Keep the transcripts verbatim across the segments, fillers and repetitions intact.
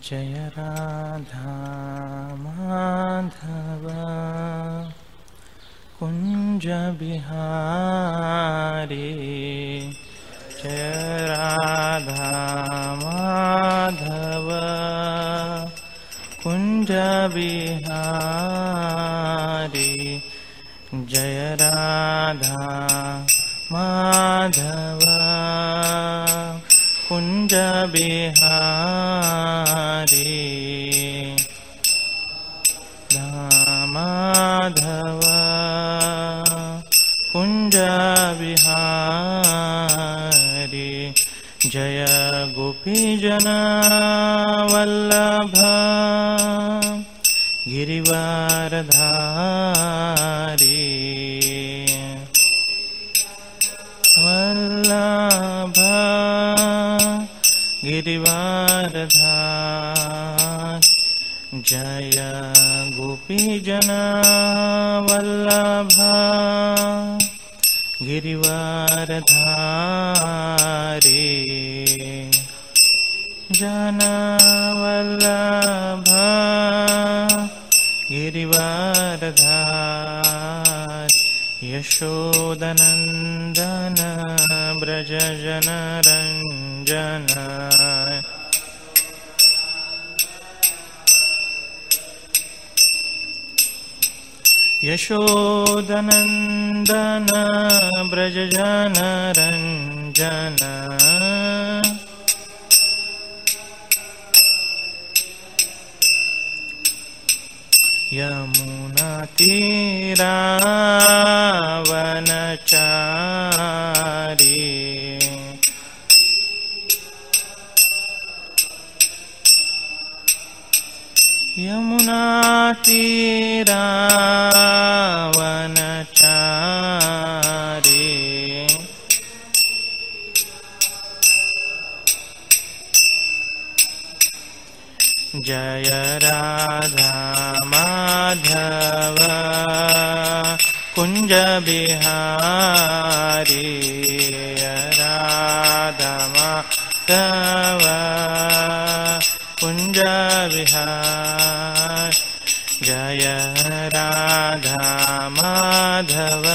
जय राधा माधव कुंज बिहारी। जय राधा माधव कुंज बिहारी। जय राधा माधव कुंज बिहारी। माधव कुंज बिहारी। जय गोपीजन वल्लभ गिरिवारधारी। वल्लभ गिरिवारधारी। जय गोपीजन वल्लभ गिरिवारधारी। जन वल्लभ गिरिवारधारी। यशोदनंदन ब्रज जन रंजन। यशोदनंदन ब्रज जन रंजन। यमुना तीरावनचारी। यमुना तीरावनचारी। जय राधा माधव कुंज बिहारी। राधा माधव कुंज बिहारी। जय राधा माधव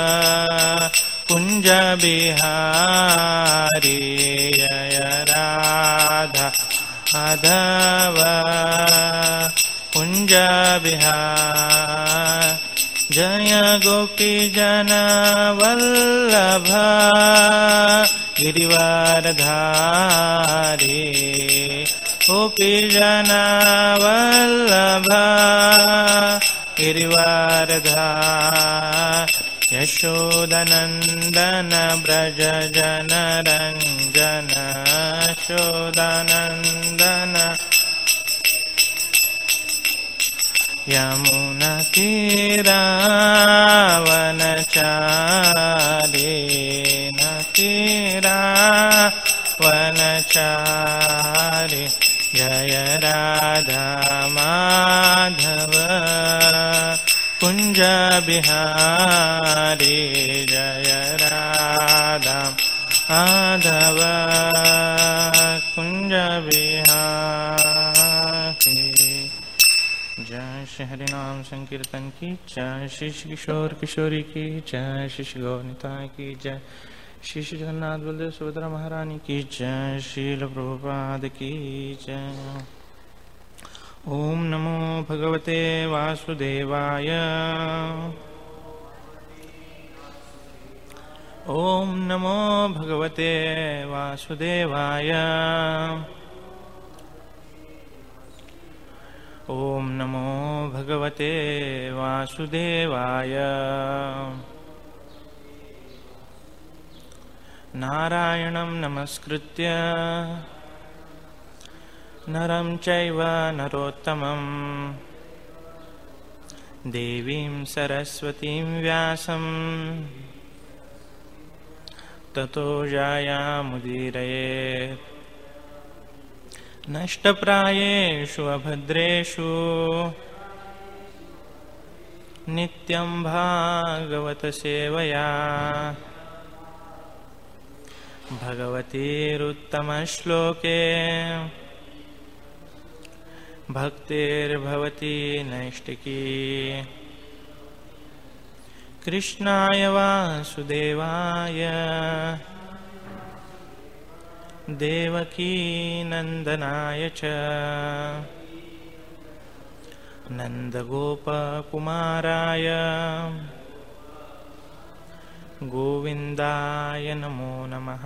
कुंज बिहारी। जय राधा माधव कुंज बिहारी। जय गोपीजन वल्लभ गिरिवारधारी। गोपीजन वल्लभ गिरिवारधारी। यशोदनंदन ब्रज जन रंजन। यशोदनंदन यमुना तीरावनचारी। न तीरावनचारी। जय राधा माधव कुंज बिहारी। जय राधा माधव कुंज बिहारी। जय श्री हरिनाम संकीर्तन की जय। श्री किशोर किशोरी की जय। श्री गौनिताय की जय। श्री श्री जगन्नाथ बलदेव सुभद्रा महारानी की जय। श्रील प्रभुपाद की जय। ओम नमो भगवते वासुदेवाय। ओम नमो भगवते वासुदेवाय। ओम नमो भगवते वासुदेवाय। नारायणं नमस्कृत्य नरं चैव नरोत्तमं देवीं सरस्वतीं व्यासं ततो जायामुदीरयेत्। नष्टप्रायेषु अभद्रेषु नित्यं भागवत सेवया। भगवतीरुत्तमश्लोके भक्तिर्भवति नैष्टिकी कृष्णाय वासुदेवाय देवकी नंदनाय च नंदगोपकुमाराय गोविंदाय नमो नमः।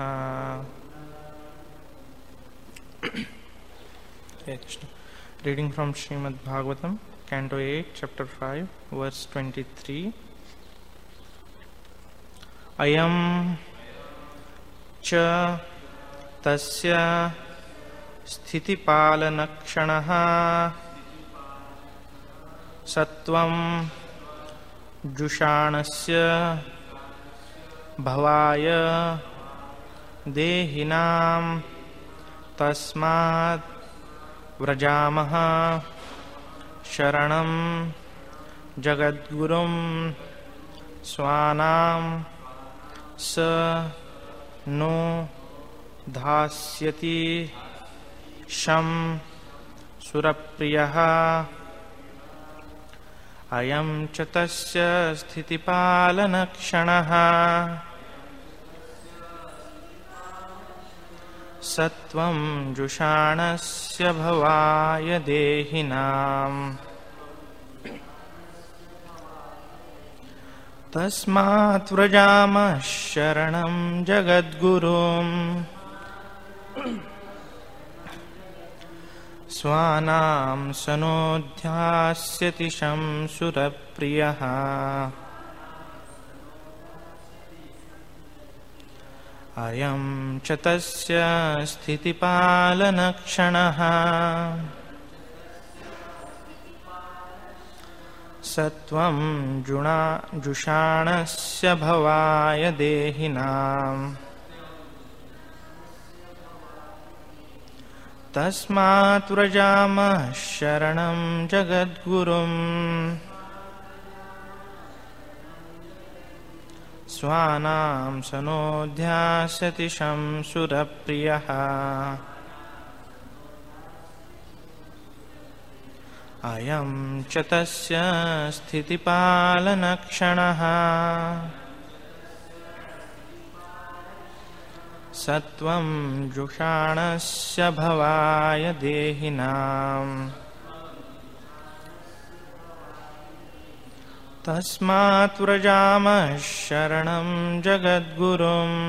Reading from Srimad Bhagavatam, Canto eight, Chapter five, Verse twenty-three. Ayam cha tasya sthitipalanakshanah sattvam jushanasya bhavaya dehinam tasmad व्रजामः शरणं जगद्गुरुं स्वानां स नो धास्यति शं सुरप्रियः। अयं च तस्य स्थितिपालनक्षणः सत्वं जुषाणस्य भवाय देहिनाम् तस्मात् व्रजामः शरणं जगद्गुरुं स्वानां सनोध्यास्यति शं सुरप्रियः। अयं च तस्य स्थितिपालनक्षणः सत्वं जुणा जुषाणस्य भवाय देहिनाम् तस्मात् व्रजामः शरणं जगद्गुरुम् स्वानां सनोध्यास्यति शं सुरप्रियः। अयं च तस्य स्थितिपालनक्षणः सत्वं जुषाणस्य भवाय देहिनाम् तस्मात् व्रजामः शरणं जगद्गुरुम्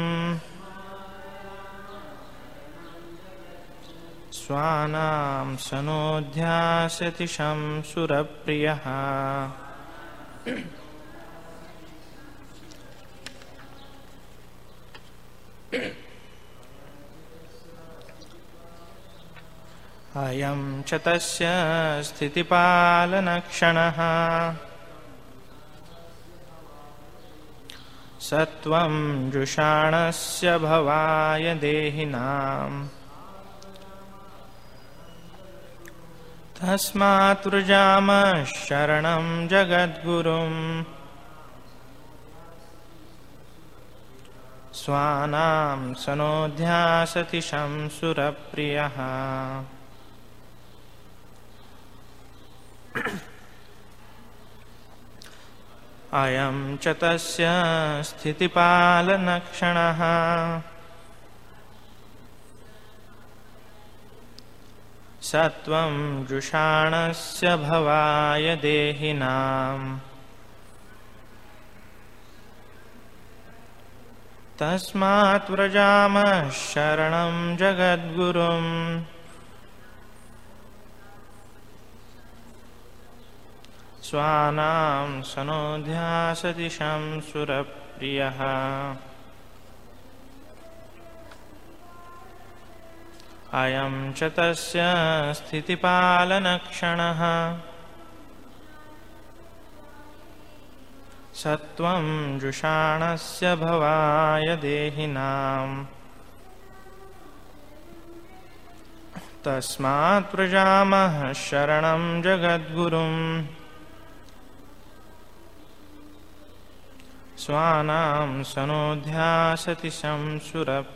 स्वानां सनोध्यास्यति शं सुरप्रियः। अयं च तस्य स्थितिपालनक्षणः सत्वं जुषाणस्य भवाय देहिनाम् तस्मात् व्रजामः शरणं जगद्गुरुम् स्वानां सनोध्यास्यति शं सुरप्रियः। अयं च तस्य स्थितिपालनक्षणः सत्वं जुषाणस्य भवाय देहिनाम् तस्मात् व्रजामः शरणं जगद्गुरुम् स्वानां सनोध्यास्यति शं सुरप्रियः। अयं च तस्य स्थितिपालनक्षणः सत्वं जुषाणस्य भवाय देहिनाम् तस्मात् व्रजामः शरणं जगद्गुरुम् स्वानां सनोध्यास्यति शं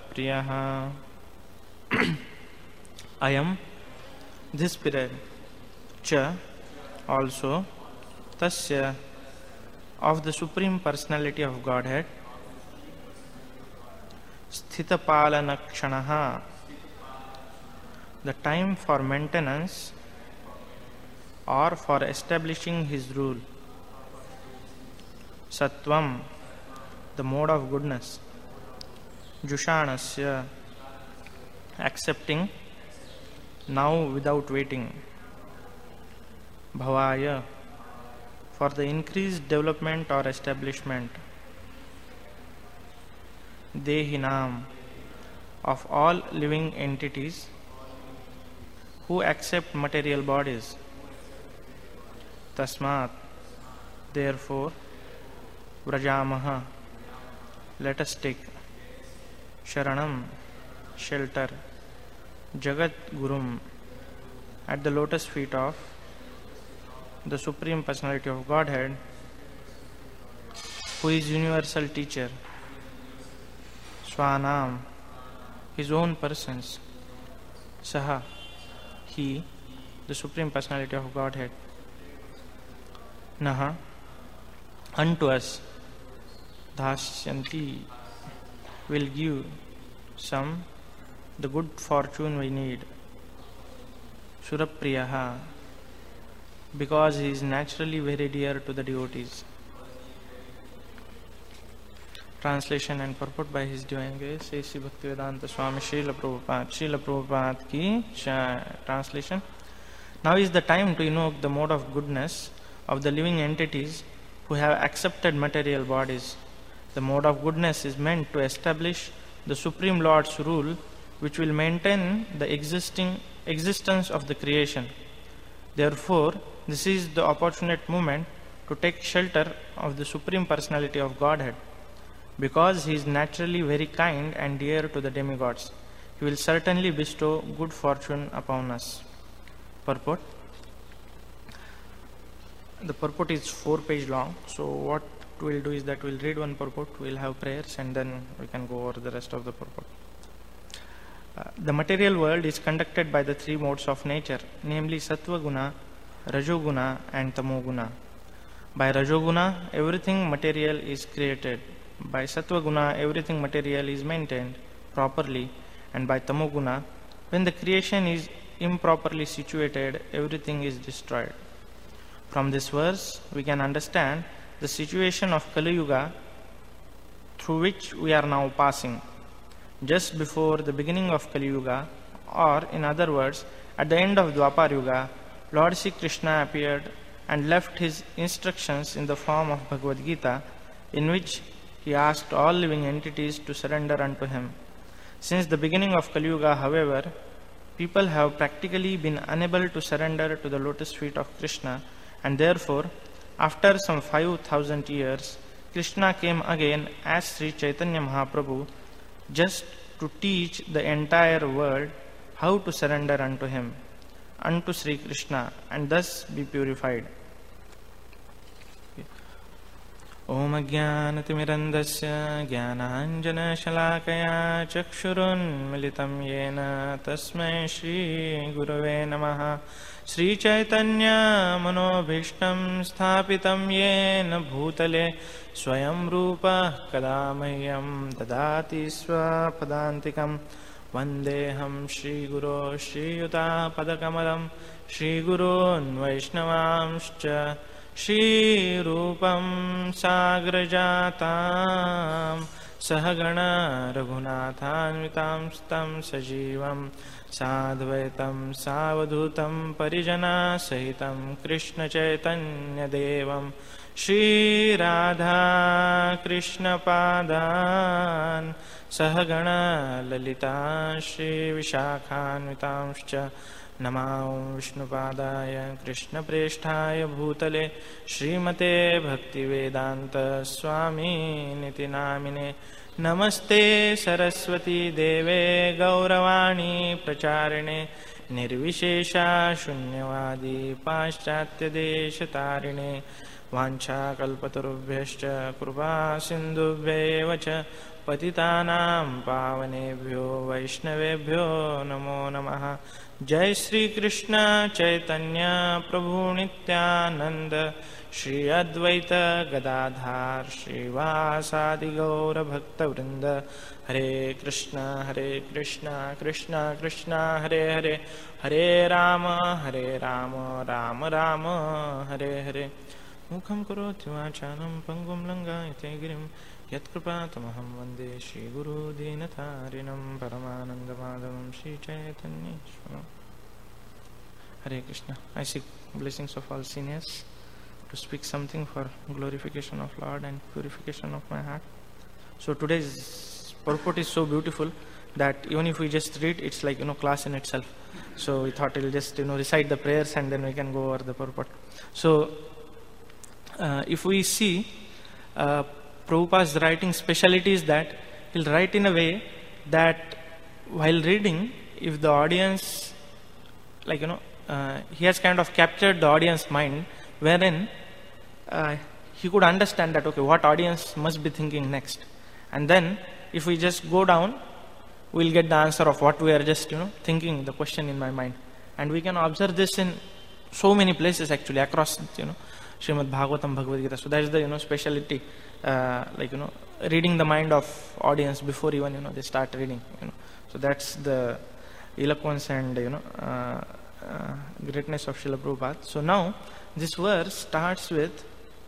सुरप्रियः। Ayam, this period cha also, tasya of the Supreme Personality of Godhead, sthitapalanakshanah, the time for maintenance or for establishing his rule, sattvam, the mode of goodness, jushanasya, accepting now without waiting, bhavaya, for the increased development or establishment, dehinam, of all living entities who accept material bodies, tasmat, therefore, vrajamaha, let us take, sharanam, shelter, jagat gurum, at the lotus feet of the Supreme Personality of Godhead, who is universal teacher, swanam, his own persons, saha, he, the Supreme Personality of Godhead, naha, unto us, dhasyanti, will give some the good fortune we need, surapriyaha, because he is naturally very dear to the devotees. Translation and purport by His Divine Grace, Sri Bhaktivedanta Swami Srila Prabhupada. Srila Prabhupada ki translation. Now is the time to invoke the mode of goodness of the living entities who have accepted material bodies. The mode of goodness is meant to establish the Supreme Lord's rule, which will maintain the existing existence of the creation. Therefore, this is the opportune moment to take shelter of the Supreme Personality of Godhead. Because he is naturally very kind and dear to the demigods, he will certainly bestow good fortune upon us. Purport. The purport is four page long, so what we will do is that we will read one purport, we will have prayers, and then we can go over the rest of the purport. Uh, the material world is conducted by the three modes of nature, namely Sattva Guna, Rajoguna and Tamoguna. By Rajoguna, everything material is created. By Sattva Guna, everything material is maintained properly, and by Tamoguna, when the creation is improperly situated, everything is destroyed. From this verse, we can understand the situation of Kali Yuga through which we are now passing. Just before the beginning of Kali Yuga, or in other words, at the end of Dwapar Yuga, Lord Sri Krishna appeared and left his instructions in the form of Bhagavad Gita, in which he asked all living entities to surrender unto him. Since the beginning of Kali Yuga, however, people have practically been unable to surrender to the lotus feet of Krishna, and therefore, after some five thousand years, Krishna came again as Sri Chaitanya Mahaprabhu, just to teach the entire world how to surrender unto him, unto Sri Krishna, and thus be purified. Om Ajnanatimirandasya Jnananjana Chakshurun Militam Yena Tasmai Shri Gurave Namaha. Sri Chaitanya Manobhishtam Sthapitam Yena Bhutale Swayam Rupa Kadamahyam Dadati Swapadantikam Vandeham Shri Guru Shri Yuta Padakamalam Shri Gurun Vaishnavamscha Shri Rupam Sagrajatam Sahagana Raghunathanvitam Stam Sajivam Sadvaitam Savadhutam Parijana Sahitam Krishna Chaitanya Devam Shri Radha Krishna Padan Sahagana Lalita Shri Vishakhanvitamscha Namah Vishnupadaya Krishna Presthaya Bhutale Srimate Bhaktivedanta Swami Niti Namine Namaste Saraswati Deve Gauravani Pracharine Nirvishesha Shunyavadi Paschatya Deshatarine Vancha Kalpatarubhyascha Krupa Sindhubhyeva cha पतितानां पावनेभ्यो वैष्णवेभ्यो नमो नमः। जय श्री कृष्ण चैतन्य प्रभु नित्यानंद, श्री अद्वैत गदाधार श्रीवासादि गौर भक्तवृंद। हरे कृष्ण हरे कृष्ण कृष्ण कृष्ण हरे हरे, हरे राम हरे राम राम राम हरे हरे। मुखं करोति वाचालं पंगुं लंघयते गिरिं, यत्कृपातमहं वन्दे श्रीगुरुदीनतारिणं परमानन्दमाधवं श्रीचैतन्येश्वरम्। Hare Krishna. I seek blessings of all seniors to speak something for glorification of Lord and purification of my heart. So today's purport is so beautiful that even if we just read, it's like, you know, class in itself. So we thought we'll just, you know, recite the prayers and then we can go over the purport. So uh, if we see uh, Prabhupada's writing speciality is that he'll write in a way that while reading, if the audience, like, you know, uh, he has kind of captured the audience mind, wherein uh, he could understand that, okay, what audience must be thinking next. And then if we just go down, we'll get the answer of what we are just, you know, thinking, the question in my mind. And we can observe this in so many places actually across, you know, Srimad Bhagavatam, Bhagavad Gita. So that is the, you know, speciality, uh, like, you know, reading the mind of audience before even, you know, they start reading, you know. So that's the eloquence and, you know, uh, uh, greatness of Srila Prabhupada. So now this verse starts with,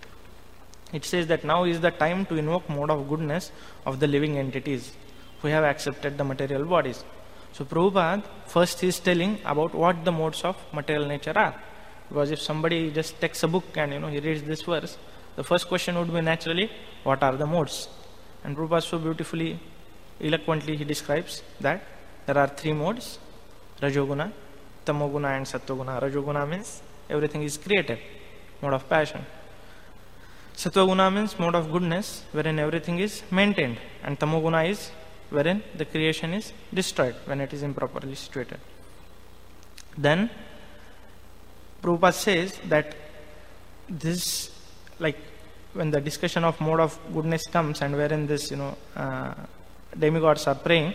it says that now is the time to invoke mode of goodness of the living entities who have accepted the material bodies. So Prabhupada first he is telling about what the modes of material nature are. Because if somebody just takes a book and, you know, he reads this verse, the first question would be naturally, what are the modes? And Prabhupada so beautifully, eloquently he describes that there are three modes: Rajoguna, Tamoguna and Sattoguna. Rajoguna means everything is created, mode of passion. Sattoguna means mode of goodness, wherein everything is maintained. And Tamoguna is wherein the creation is destroyed when it is improperly situated. Then Prabhupada says that this, like, when the discussion of mode of goodness comes and wherein this, you know, uh, demigods are praying,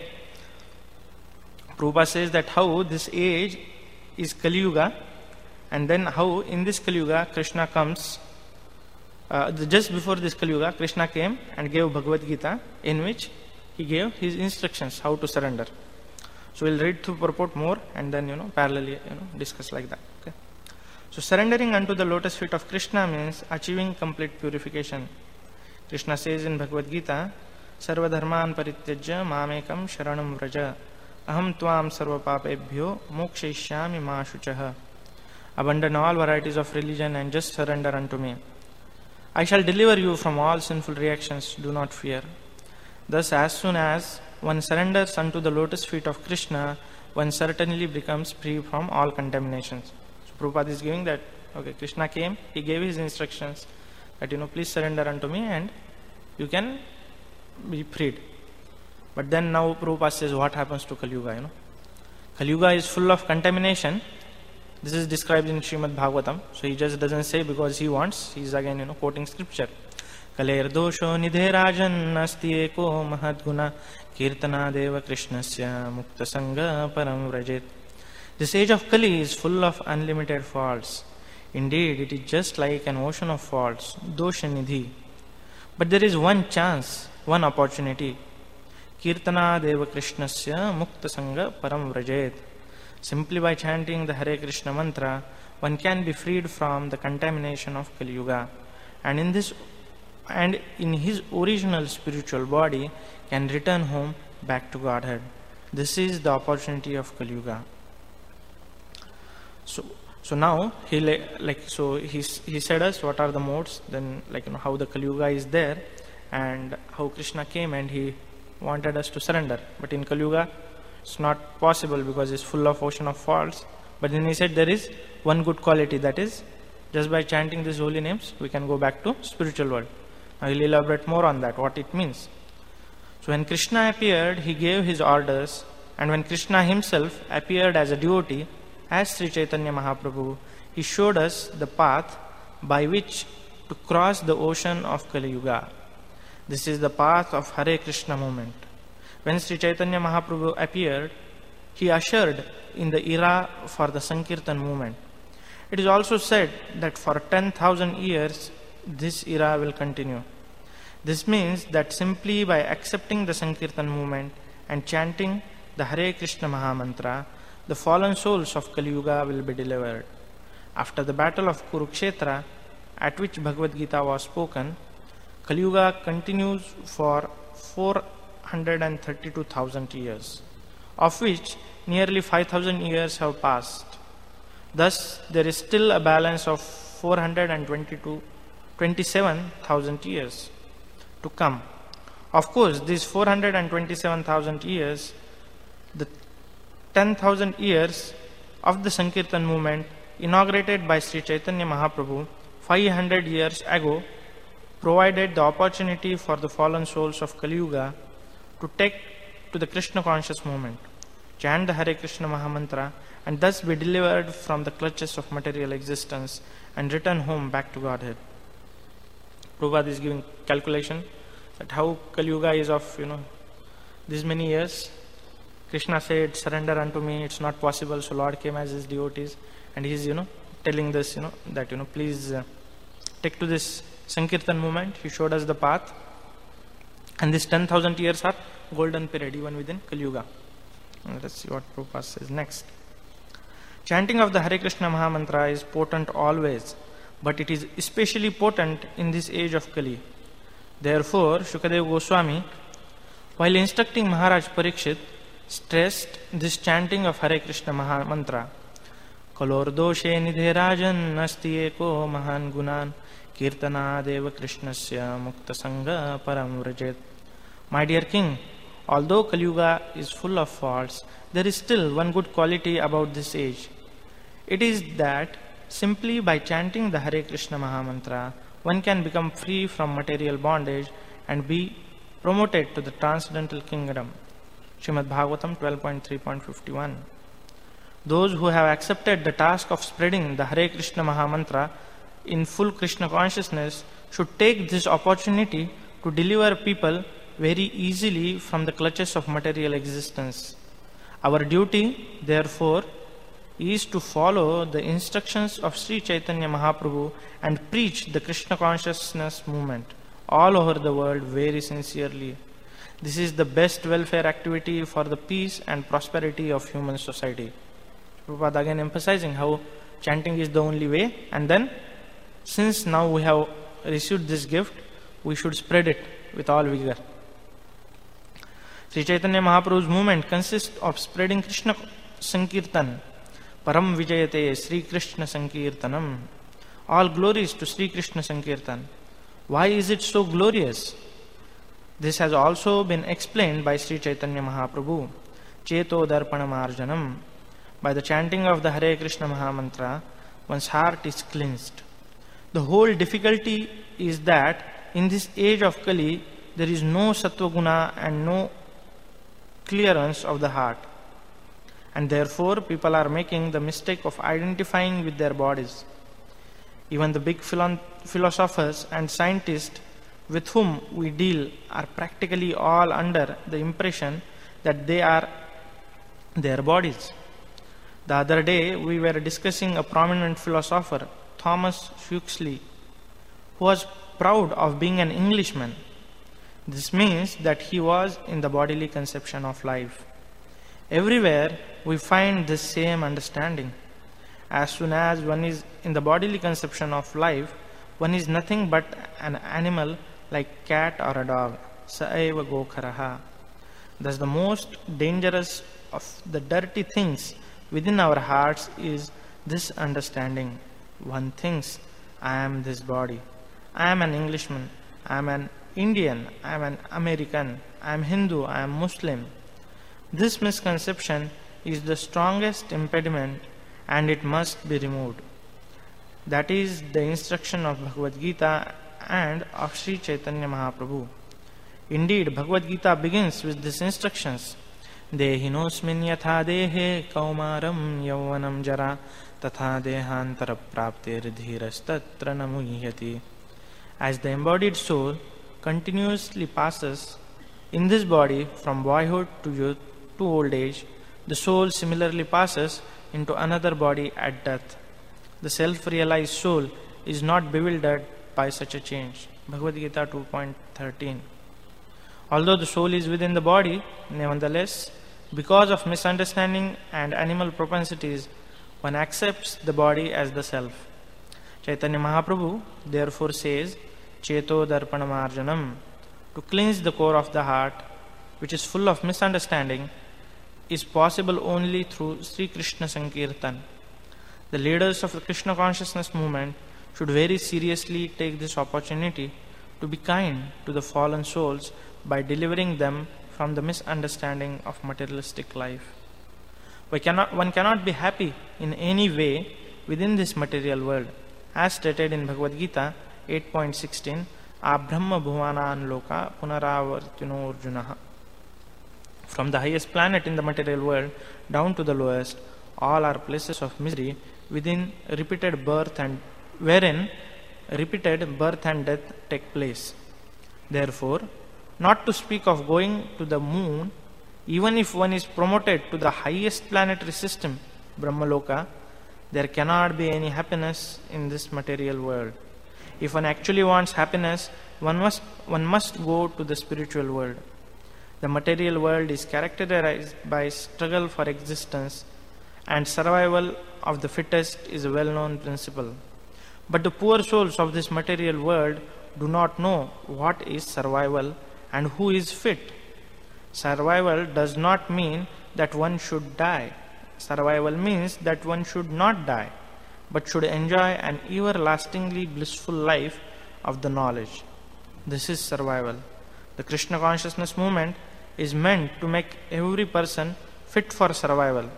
Prabhupada says that how this age is Kali Yuga, and then how in this Kali Yuga Krishna comes, uh, just before this Kali Yuga Krishna came and gave Bhagavad Gita, in which he gave his instructions how to surrender. So we'll read through purport more and then, you know, parallelly, you know, discuss like that. Okay. So surrendering unto the lotus feet of Krishna means achieving complete purification. Krishna says in Bhagavad Gita, Sarva dharman parityajya mamekam sharanam vraja, aham tvam sarva papebhyo mokshayishyami ma shuchaha. Abandon all varieties of religion and just surrender unto me. I shall deliver you from all sinful reactions, do not fear. Thus, as soon as one surrenders unto the lotus feet of Krishna, one certainly becomes free from all contaminations. So Prabhupada is giving that, okay, Krishna came, he gave his instructions that, you know, please surrender unto me and you can be freed. But then now Prabhupada says what happens to Kali Yuga, you know. Kali Yuga is full of contamination. This is described in Srimad Bhagavatam. So he just doesn't say because he wants, he is again, you know, quoting scripture. Kaler dosho nidhe rajan asti eko mahadguna kirtana deva krishnasya mukta sangha param vrajit. This age of Kali is full of unlimited faults. Indeed, it is just like an ocean of faults, dosha nidhi. But there is one chance, one opportunity. Kirtana deva krishnasya mukta sangha param vrajit. Simply by chanting the Hare Krishna mantra, one can be freed from the contamination of Kali Yuga, and in this and in his original spiritual body can return home back to Godhead. This is the opportunity of Kali Yuga. So, so now he like so he he said us what are the modes, then, like, you know, how the Kali Yuga is there, and how Krishna came and he wanted us to surrender. But in Kali Yuga, it's not possible because it's full of ocean of faults. But then he said there is one good quality, that is, just by chanting these holy names, we can go back to spiritual world. I will elaborate more on that, what it means. So when Krishna appeared, he gave his orders, and when Krishna himself appeared as a devotee, as Sri Chaitanya Mahaprabhu, he showed us the path by which to cross the ocean of Kali Yuga. This is the path of Hare Krishna movement. When Sri Chaitanya Mahaprabhu appeared, he ushered in the era for the Sankirtan movement. It is also said that for ten thousand years this era will continue. This means that simply by accepting the Sankirtan movement and chanting the Hare Krishna Mahamantra, the fallen souls of Kali Yuga will be delivered. After the battle of Kurukshetra, at which Bhagavad Gita was spoken, Kali Yuga continues for four hundred thirty-two thousand years, of which nearly five thousand years have passed. Thus, there is still a balance of four hundred twenty-two, twenty-seven thousand years to come. Of course, these four hundred twenty-seven thousand years, the ten thousand years of the Sankirtan movement inaugurated by Sri Chaitanya Mahaprabhu five hundred years ago, provided the opportunity for the fallen souls of Kali Yuga to take to the Krishna conscious movement, chant the Hare Krishna Mahamantra, and thus be delivered from the clutches of material existence and return home back to Godhead. Prabhupada is giving calculation that how Kali Yuga is of, you know, these many years. Krishna said, surrender unto me, it's not possible, so Lord came as his devotees, and he is, you know, telling this, you know, that, you know, please uh, take to this Sankirtan movement. He showed us the path, and this ten thousand years are golden period even within Kali Yuga. And let's see what Prabhupada says next. Chanting of the Hare Krishna Mahamantra is potent always, but it is especially potent in this age of Kali. Therefore, Shukadeva Goswami, while instructing Maharaj Parikshit, stressed this chanting of Hare Krishna Mahamantra. Kalordoshe nidhe rajan nasti eko mahan gunan kirtana deva krishnasya mukta sangha param vrajet. My dear king, although Kali Yuga is full of faults, there is still one good quality about this age. It is that simply by chanting the Hare Krishna Mahamantra, one can become free from material bondage and be promoted to the transcendental kingdom. Srimad Bhagavatam twelve point three point fifty-one. Those who have accepted the task of spreading the Hare Krishna Mahamantra in full Krishna consciousness should take this opportunity to deliver people very easily from the clutches of material existence. Our duty, therefore, is to follow the instructions of Sri Chaitanya Mahaprabhu and preach the Krishna consciousness movement all over the world very sincerely. This is the best welfare activity for the peace and prosperity of human society. Prabhupada again emphasizing how chanting is the only way, and then since now we have received this gift, we should spread it with all vigor. Sri Chaitanya Mahaprabhu's movement consists of spreading Krishna Sankirtan, Param Vijayate Sri Krishna Sankirtanam. All glories to Sri Krishna Sankirtan. Why is it so glorious? This has also been explained by Sri Chaitanya Mahaprabhu. Cheto Darpanam Arjanam. By the chanting of the Hare Krishna Mahamantra, one's heart is cleansed. The whole difficulty is that in this age of Kali, there is no Sattva Guna and no clearance of the heart. And therefore, people are making the mistake of identifying with their bodies. Even the big philosophers and scientists with whom we deal are practically all under the impression that they are their bodies. The other day, we were discussing a prominent philosopher, Thomas Huxley, who was proud of being an Englishman. This means that he was in the bodily conception of life. Everywhere, we find this same understanding. As soon as one is in the bodily conception of life, one is nothing but an animal like cat or a dog. Saeva gokharaha. Thus the most dangerous of the dirty things within our hearts is this understanding. One thinks, I am this body. I am an Englishman. I am an Indian. I am an American. I am Hindu. I am Muslim. This misconception is the strongest impediment, and it must be removed. That is the instruction of Bhagavad Gita and of Sri Chaitanya Mahaprabhu. Indeed, Bhagavad Gita begins with these instructions. Dehinosmin yatha dehe kaumaram yauvanam jara tatha dehantara praptir dhirastatra namuhyati. As the embodied soul, continuously passes in this body from boyhood to youth to old age, the soul similarly passes into another body at death. The self-realized soul is not bewildered by such a change. Bhagavad Gita two point thirteen. Although the soul is within the body, nevertheless, because of misunderstanding and animal propensities, one accepts the body as the self. Chaitanya Mahaprabhu therefore says, Cheto Darpanamarjanam, to cleanse the core of the heart, which is full of misunderstanding, is possible only through Sri Krishna Sankirtan. The leaders of the Krishna consciousness movement should very seriously take this opportunity to be kind to the fallen souls by delivering them from the misunderstanding of materialistic life. We cannot, one cannot be happy in any way within this material world, as stated in Bhagavad Gita eight point sixteen, Abrahma bhuvanan loka punaravartino arjunaha. From the highest planet in the material world down to the lowest, all are places of misery within repeated birth and wherein repeated birth and death take place. Therefore, not to speak of going to the moon, even if one is promoted to the highest planetary system, Brahmaloka, there cannot be any happiness in this material world. If one actually wants happiness, one must, one must go to the spiritual world. The material world is characterized by struggle for existence, and survival of the fittest is a well-known principle. But the poor souls of this material world do not know what is survival and who is fit. Survival does not mean that one should die. Survival means that one should not die, but should enjoy an everlastingly blissful life of the knowledge. This is survival. The Krishna consciousness movement is meant to make every person fit for survival.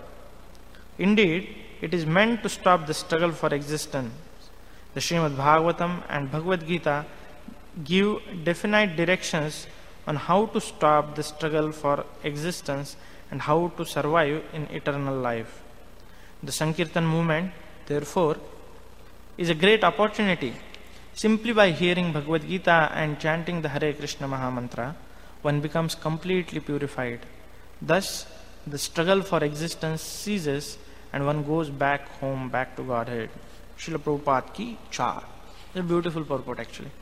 Indeed, it is meant to stop the struggle for existence. The Srimad Bhagavatam and Bhagavad Gita give definite directions on how to stop the struggle for existence and how to survive in eternal life. The Sankirtan movement, therefore, is a great opportunity. Simply by hearing Bhagavad Gita and chanting the Hare Krishna Mahamantra, one becomes completely purified. Thus, the struggle for existence ceases and one goes back home, back to Godhead. Srila Prabhupada ki cha. It's a beautiful purport actually.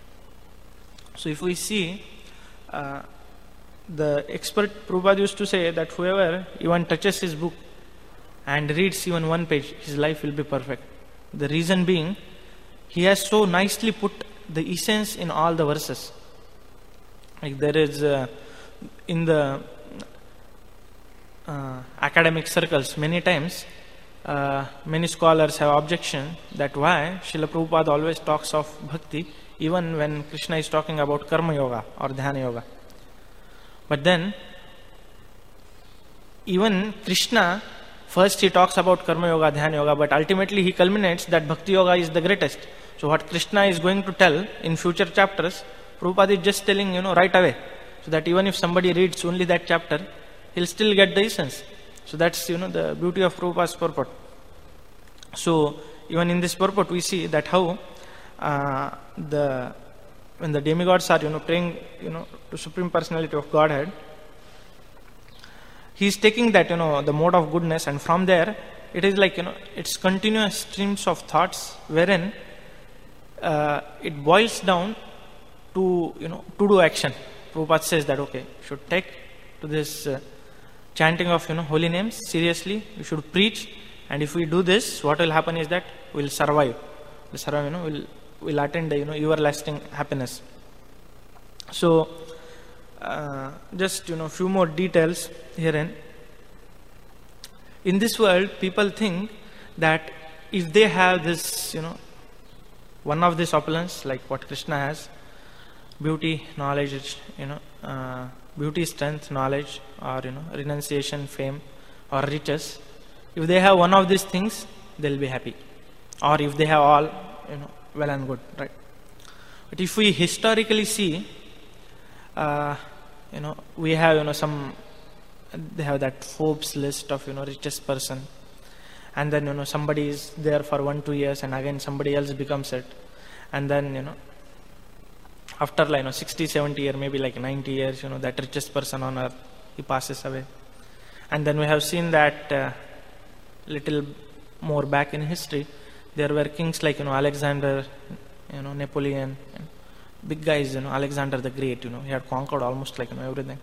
So if we see, uh, the expert Prabhupada used to say that whoever even touches his book and reads even one page, his life will be perfect. The reason being, he has so nicely put the essence in all the verses. Like there is uh, in the uh, academic circles many times uh, many scholars have objection that why Srila Prabhupada always talks of bhakti even when Krishna is talking about karma yoga or dhyana yoga. But then even Krishna, first he talks about karma yoga, dhyana yoga, but ultimately he culminates that bhakti yoga is the greatest. So what Krishna is going to tell in future chapters, Prabhupada is just telling, you know, right away. So that even if somebody reads only that chapter, he'll still get the essence. So that's, you know, the beauty of Prabhupada's purport. So even in this purport we see that how uh, the when the demigods are, you know, praying, you know, to Supreme Personality of Godhead, he is taking that, you know, the mode of goodness, and from there it is like, you know, it's continuous streams of thoughts wherein uh, it boils down to, you know, to do action. Prabhupada says that, okay, you should take to this uh, chanting of, you know, holy names seriously, you should preach, and if we do this, what will happen is that we will survive. We will survive, you know, we'll, we'll attain the, you know, everlasting happiness. So, uh, just, you know, few more details herein. In this world, people think that if they have this, you know, one of these opulence, like what Krishna has, beauty, knowledge, you know, uh, beauty, strength, knowledge, or, you know, renunciation, fame, or riches, if they have one of these things, they'll be happy. Or if they have all, you know, well and good, right? But if we historically see, uh, you know, we have, you know, some, they have that Forbes list of, you know, richest person, and then, you know, somebody is there for one, two years, and again somebody else becomes it, and then, you know, after like, you know, sixty, seventy years, maybe like ninety years, you know, that richest person on earth, he passes away. And then we have seen that uh, little more back in history, there were kings like, you know, Alexander, you know, Napoleon, and big guys, you know, Alexander the Great, you know, he had conquered almost like, you know, everything.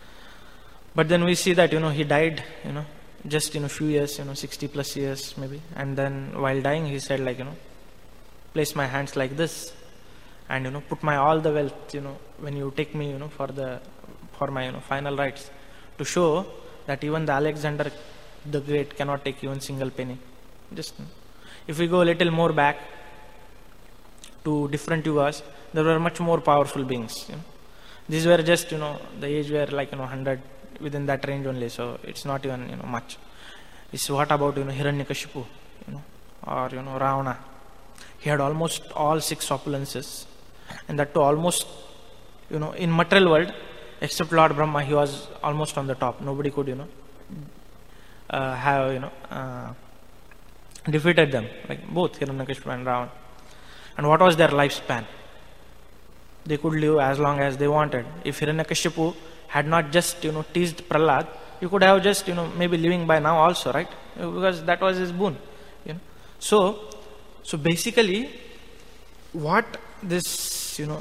But then we see that, you know, he died, you know, just in a few years, you know, sixty plus years maybe. And then while dying, he said like, you know, place my hands like this and, you know, put my all the wealth, you know, when you take me, you know, for the, for my, you know, final rites, to show that even the Alexander the Great cannot take even single penny. Just, if we go a little more back to different yugas, there were much more powerful beings, you know. These were just, you know, the age were like, you know, one hundred, within that range only, so it's not even, you know, much. It's what about, you know, Hiranyakashipu, you know, or, you know, Ravana. He had almost all six opulences, and that too almost, you know, in material world, except Lord Brahma, he was almost on the top. Nobody could, you know, uh, have, you know, uh, defeated them, like both Hiranyakashipu and Ravana. And what was their lifespan? They could live as long as they wanted. If Hiranyakashipu had not just, you know, teased Prahlad, you could have just, you know, maybe living by now also, right? Because that was his boon, you know. So, so basically, what this, you know,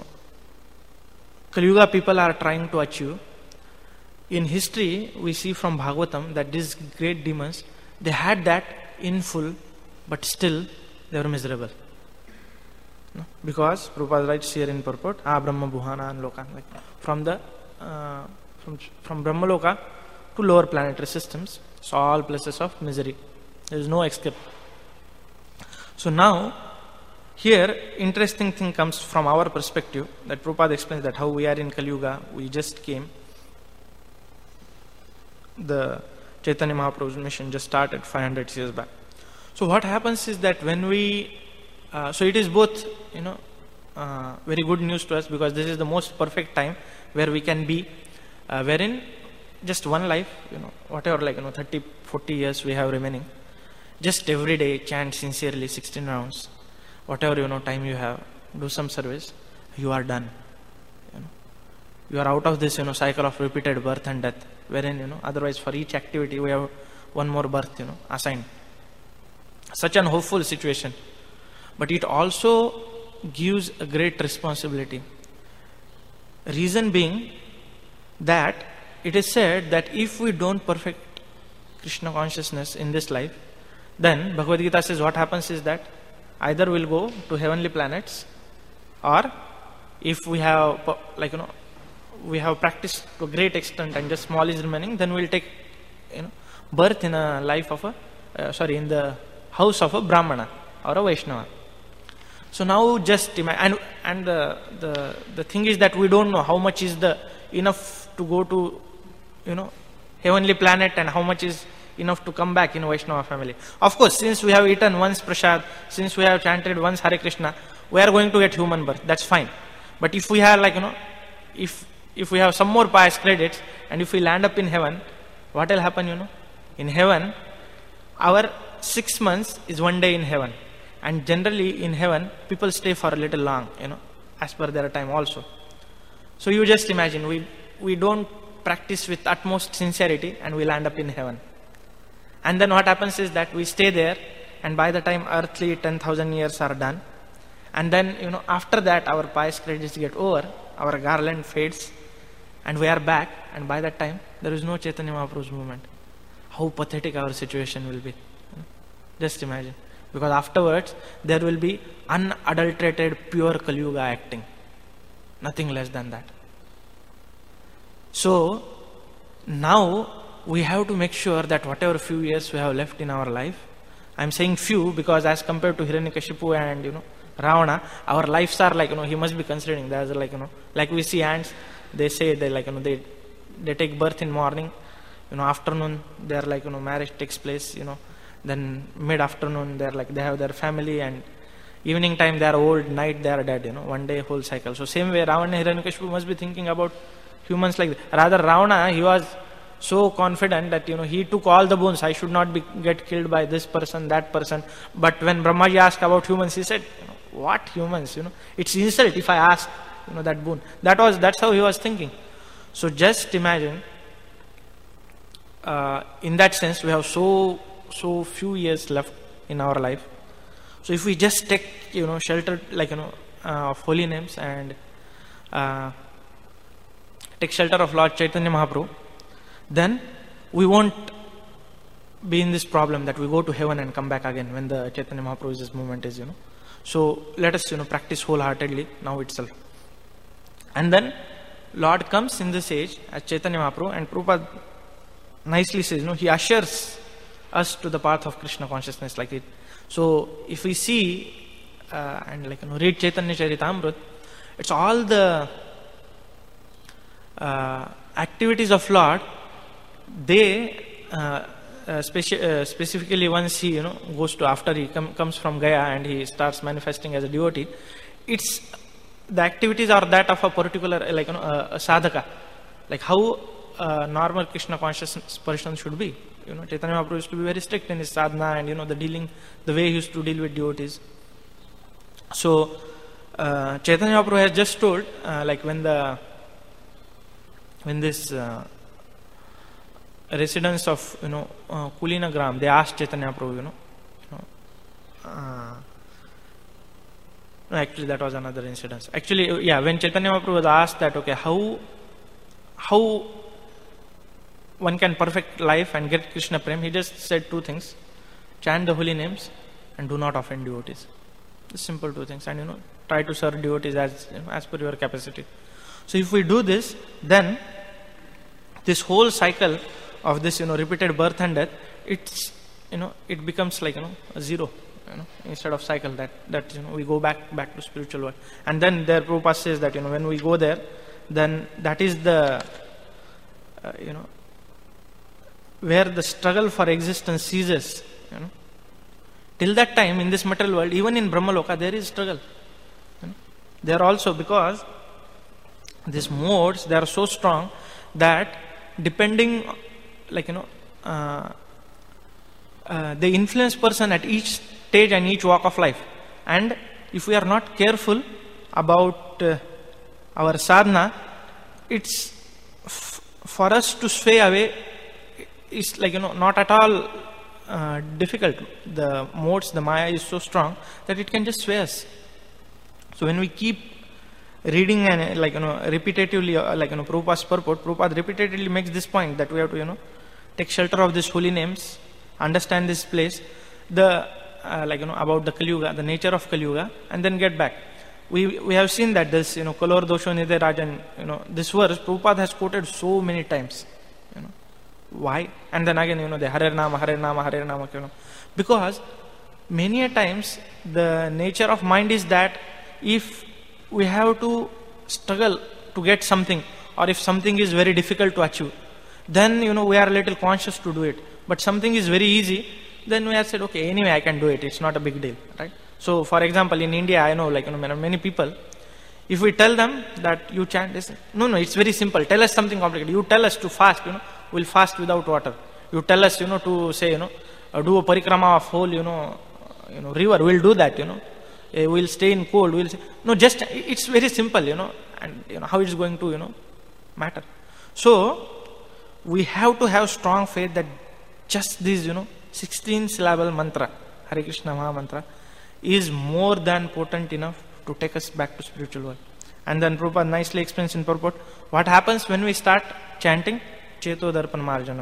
Kali Yuga people are trying to achieve, in history, we see from Bhagavatam that these great demons, they had that in full, but still they were miserable. No? Because Prabhupada writes here in purport, Ah Brahma Bhuhana and Loka, like from the uh, from from Brahmaloka to lower planetary systems, so all places of misery. There is no escape. So now, here interesting thing comes from our perspective, that Prabhupada explains that how we are in Kali Yuga, we just came. The Chaitanya Mahaprabhu's mission just started five hundred years back. So what happens is that when we, uh, so it is both, you know, uh, very good news to us, because this is the most perfect time where we can be, uh, wherein just one life, you know, whatever, like, you know, thirty, forty years we have remaining, just every day chant sincerely sixteen rounds, whatever, you know, time you have, do some service, you are done. You know, you are out of this, you know, cycle of repeated birth and death, wherein, you know, otherwise for each activity we have one more birth, you know, assigned. Such an hopeful situation. But it also gives a great responsibility. Reason being that it is said that if we don't perfect Krishna consciousness in this life, then Bhagavad Gita says what happens is that either we'll go to heavenly planets, or if we have, like, you know, we have practiced to a great extent and just small is remaining, then we'll take, you know, birth in a life of a, uh, sorry, in the house of a Brahmana or a Vaishnava. So now just imagine, and, and the, the, the thing is that we don't know how much is the enough to go to, you know, heavenly planet, and how much is enough to come back in a Vaishnava family. Of course, since we have eaten once prasad, since we have chanted once Hare Krishna, we are going to get human birth. That's fine. But if we have, like, you know, if if we have some more pious credits, and if we land up in heaven, what will happen, you know? In heaven, our six months is one day in heaven. And generally in heaven, people stay for a little long, you know, as per their time also. So you just imagine, we, we don't practice with utmost sincerity, and we land up in heaven. And then what happens is that we stay there, and by the time earthly ten thousand years are done, and then, you know, after that our pious credits get over, our garland fades, and we are back, and by that time there is no Chaitanya Mahaprabhu's movement. How pathetic our situation will be. Just imagine. Because afterwards there will be unadulterated pure Kali Yuga acting. Nothing less than that. So now we have to make sure that whatever few years we have left in our life, I am saying few because as compared to Hiranyakashipu and, you know, Ravana, our lives are like, you know, he must be considering. There's like, you know, like we see ants, they say they like, you know, they they take birth in morning, you know, afternoon they're like, you know, marriage takes place, you know, then mid afternoon they're like, they have their family, and evening time they are old, night they are dead, you know, one day whole cycle. So same way Ravana and Hiranyakashipu must be thinking about humans like this. Rather Ravana, he was so confident that, you know, he took all the boons, I should not be get killed by this person, that person. But when Brahmaji asked about humans, he said, you know, what humans, you know, it's insult if I ask you know, that boon. That was, that's how he was thinking. So just imagine, uh, in that sense, we have so, so few years left in our life. So if we just take, you know, shelter, like, you know, uh, of holy names and uh, take shelter of Lord Chaitanya Mahaprabhu, then we won't be in this problem that we go to heaven and come back again when the Chaitanya Mahaprabhu's movement is, you know. So let us, you know, practice wholeheartedly now itself. And then Lord comes in this age as Chaitanya Mahaprabhu, and Prabhupada nicely says, you know, he ushers us to the path of Krishna consciousness like it. So if we see uh, and like, you know, read Chaitanya Charitamrita, it's all the uh, activities of Lord. They uh, uh, speci- uh, specifically once he, you know, goes to, after he com- comes from Gaya and he starts manifesting as a devotee, it's the activities are that of a particular, like, you know, uh, a sadhaka, like how a normal Krishna conscious person should be. You know, Chaitanya Mahaprabhu used to be very strict in his sadhana and, you know, the dealing, the way he used to deal with devotees. So uh, Chaitanya Mahaprabhu has just told, uh, like when the when this uh, residents of, you know, uh, Kulina Gram, they asked Chaitanya Mahaprabhu, you know, you know uh, no, actually that was another incident. Actually, yeah, when Chaitanya Mahaprabhu was asked that, okay, how how one can perfect life and get Krishna Prem, he just said two things: chant the holy names and do not offend devotees. Just simple two things, and, you know, try to serve devotees as, you know, as per your capacity. So if we do this, then this whole cycle of this, you know, repeated birth and death, it's, you know, it becomes like, you know, a zero, you know, instead of cycle that, that, you know, we go back, back to spiritual world. And then there Prabhupada says that, you know, when we go there, then that is the, uh, you know, where the struggle for existence ceases, you know. Till that time, in this material world, even in Brahmaloka, there is struggle. You know? There also, because these modes, they are so strong that depending, like, you know, uh, uh, they influence person at each stage and each walk of life. And if we are not careful about uh, our sadhana, it's f- for us to sway away. It's like, you know, not at all uh, difficult. The modes, the Maya is so strong that it can just sway us. So when we keep reading and, like, you know, repetitively, uh, like, you know, Prabhupada's purport, Prabhupada repeatedly makes this point that we have to, you know, take shelter of these holy names, understand this place, the uh, like, you know, about the Kali Yuga, the nature of Kali Yuga, and then get back. We we have seen that this, you know, Kalor Dosho Nide Rajan, you know, this verse Prabhupada has quoted so many times. You know, why? And then again, you know, the Hare Nama, Hare Nama, Hare Nama, you know, because many a times the nature of mind is that if we have to struggle to get something, or if something is very difficult to achieve, then, you know, we are a little conscious to do it. But something is very easy, then we have said, okay, anyway, I can do it. It's not a big deal, right? So, for example, in India, I know, like, you know, many people, if we tell them that you chant this, no, no, it's very simple. Tell us something complicated. You tell us to fast, you know, we'll fast without water. You tell us, you know, to say, you know, uh, do a parikrama of whole, you know, you know, river. We'll do that, you know. Uh, we'll stay in cold. We'll say, no, just, it's very simple, you know, and, you know, how it's going to, you know, matter. So, we have to have strong faith that just this, you know, sixteen syllable mantra, Hare Krishna Maha Mantra, is more than potent enough to take us back to spiritual world. And then Prabhupada nicely explains in purport what happens when we start chanting Cheto Darpan Marjanam.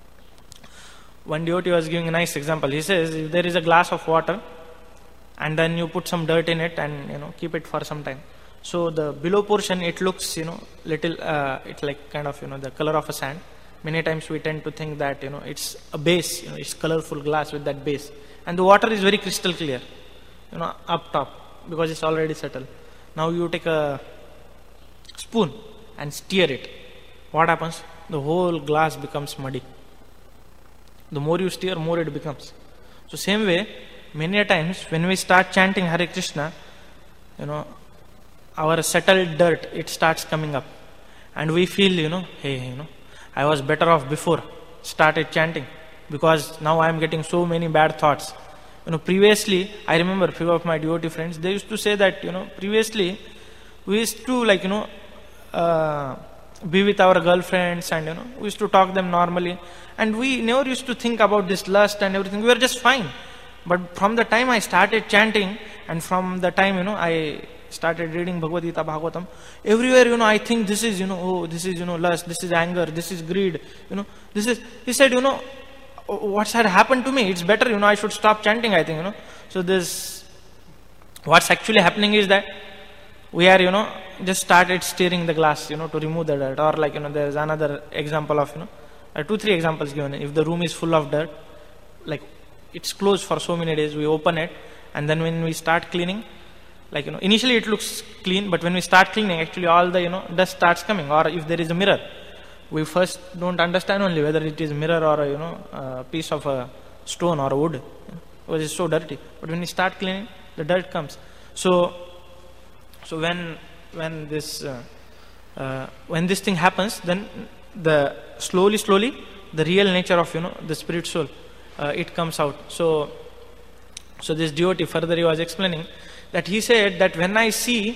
One devotee was giving a nice example. He says, if there is a glass of water and then you put some dirt in it and, you know, keep it for some time. So the below portion, it looks, you know, little, uh, it's like kind of, you know, the color of a sand. Many times we tend to think that, you know, it's a base, you know, it's colorful glass with that base. And the water is very crystal clear, you know, up top, because it's already settled. Now you take a spoon and stir it. What happens? The whole glass becomes muddy. The more you stir, more it becomes. So same way, many a times when we start chanting Hare Krishna, you know, our settled dirt, it starts coming up. And we feel, you know, hey, you know, I was better off before started chanting, because now I am getting so many bad thoughts. You know, previously, I remember a few of my devotee friends, they used to say that, you know, previously, we used to like, you know, uh, be with our girlfriends and, you know, we used to talk them normally. And we never used to think about this lust and everything. We were just fine. But from the time I started chanting and from the time, you know, I started reading Bhagavad Gita, Bhagavatam, everywhere, you know, I think this is, you know, oh, this is, you know, lust, this is anger, this is greed, you know, this is, he said, you know, what's had happened to me? It's better, you know, I should stop chanting, I think, you know. So this, what's actually happening is that we are, you know, just started stirring the glass, you know, to remove the dirt. Or like, you know, there's another example of, you know, uh, two, three examples given. If the room is full of dirt, like it's closed for so many days, we open it, and then when we start cleaning, like, you know, initially it looks clean, but when we start cleaning, actually all the, you know, dust starts coming. Or if there is a mirror, we first don't understand only whether it is mirror or a, you know, a piece of a stone or a wood, you know, because it's so dirty. But when we start cleaning, the dirt comes. So, so when when this uh, uh, when this thing happens, then the slowly, slowly, the real nature of, you know, the spirit soul, uh, it comes out. So, so this devotee further he was explaining that he said that when I see,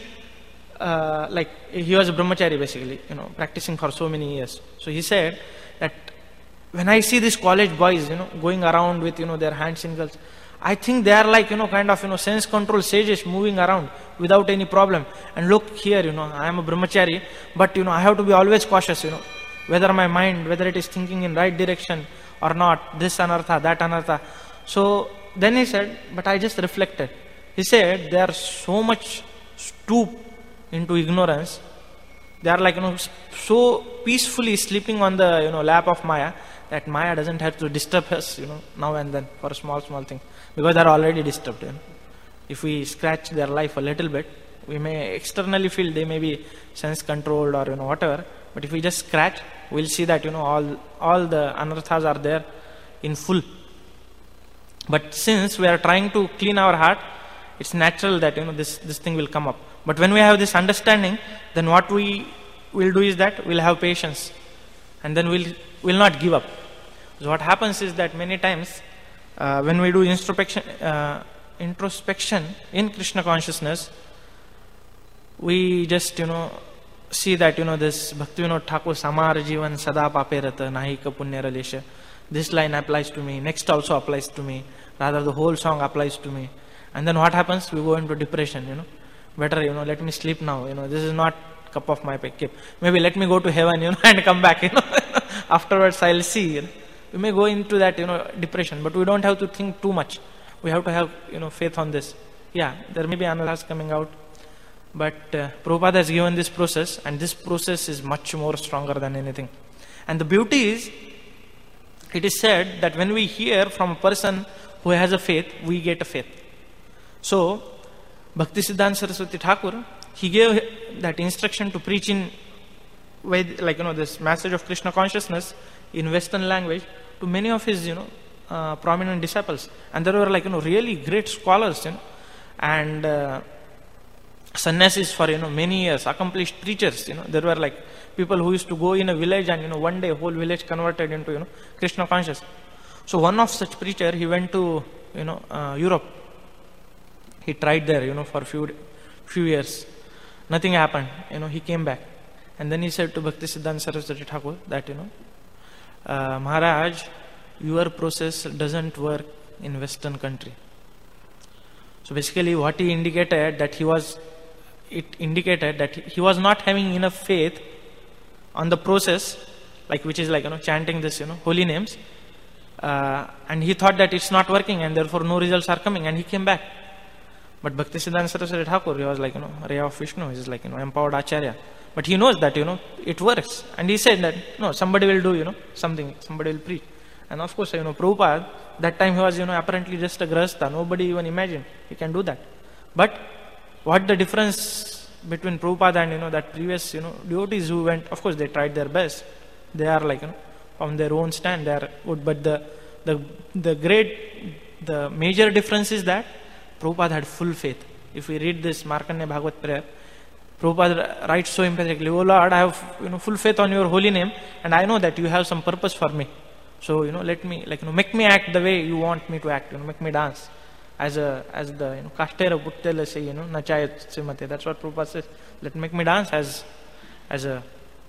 uh, like he was a brahmachari basically, you know, practicing for so many years. So he said that when I see these college boys, you know, going around with, you know, their hands in girls, I think they are like, you know, kind of, you know, sense control sages moving around without any problem. And look here, you know, I am a brahmachari, but, you know, I have to be always cautious, you know, whether my mind, whether it is thinking in right direction or not, this anartha, that anartha. So then he said, but I just reflected. He said, they are so much stoop into ignorance. They are like, you know, so peacefully sleeping on the, you know, lap of Maya, that Maya doesn't have to disturb us, you know, now and then for a small, small thing. Because they are already disturbed. You know. If we scratch their life a little bit, we may externally feel they may be sense controlled or, you know, whatever. But if we just scratch, we'll see that, you know, all, all the anarthas are there in full. But since we are trying to clean our heart, it's natural that, you know, this, this thing will come up. But when we have this understanding, then what we will do is that we'll have patience. And then we'll, we'll not give up. So what happens is that many times, uh, when we do introspection, uh, introspection in Krishna consciousness, we just, you know, see that, you know, this Bhaktivinoda Thakur, Samar Jivan Sada Paperata Nahika Punyara Lesha. This line applies to me, next also applies to me, rather the whole song applies to me. And then what happens? We go into depression, you know. Better, you know, let me sleep now, you know, this is not cup of my cup. Maybe let me go to heaven, you know, and come back, you know. Afterwards I'll see, you know. We may go into that, you know, depression, but we don't have to think too much. We have to have, you know, faith on this. Yeah, there may be anarthas coming out, but uh, Prabhupada has given this process, and this process is much more stronger than anything. And the beauty is, it is said that when we hear from a person who has a faith, we get a faith. So, Bhaktisiddhanta Saraswati Thakur, he gave that instruction to preach in, like, you know, this message of Krishna consciousness in Western language to many of his, you know, uh, prominent disciples. And there were, like, you know, really great scholars, you know, and uh, sannyasis for, you know, many years, accomplished preachers, you know. There were like people who used to go in a village and, you know, one day whole village converted into, you know, Krishna conscious. So one of such preacher, he went to, you know, uh, Europe. He tried there, you know, for few few years. Nothing happened, you know, he came back. And then he said to Bhaktisiddhanta Saraswati Thakur that, you know, uh, Maharaj, your process doesn't work in Western country. So basically what he indicated that he was, it indicated that he was not having enough faith on the process, like which is like, you know, chanting this, you know, holy names. Uh, and he thought that it's not working and therefore no results are coming, and he came back. But Bhaktisiddhanta Saraswati Thakur, he was like, you know, Ray of Vishnu, he's like, you know, empowered Acharya. But he knows that, you know, it works. And he said that, no, somebody will do, you know, something, somebody will preach. And of course, you know, Prabhupada, that time he was, you know, apparently just a grahastha. Nobody even imagined he can do that. But what the difference between Prabhupada and, you know, that previous, you know, devotees who went, of course, they tried their best. They are like, you know, on their own stand, they are good. But the, the, the great, the major difference is that Prabhupada had full faith. If we read this Markandeya Bhagavat prayer, Prabhupada writes so emphatically, "Oh Lord, I have, you know, full faith on your holy name, and I know that you have some purpose for me. So, you know, let me, like, you know, make me act the way you want me to act, you know, make me dance." as a as the you know Kashtera Puttela say, you know, Nachayat Simate. That's what Prabhupada says. Let make me dance as as a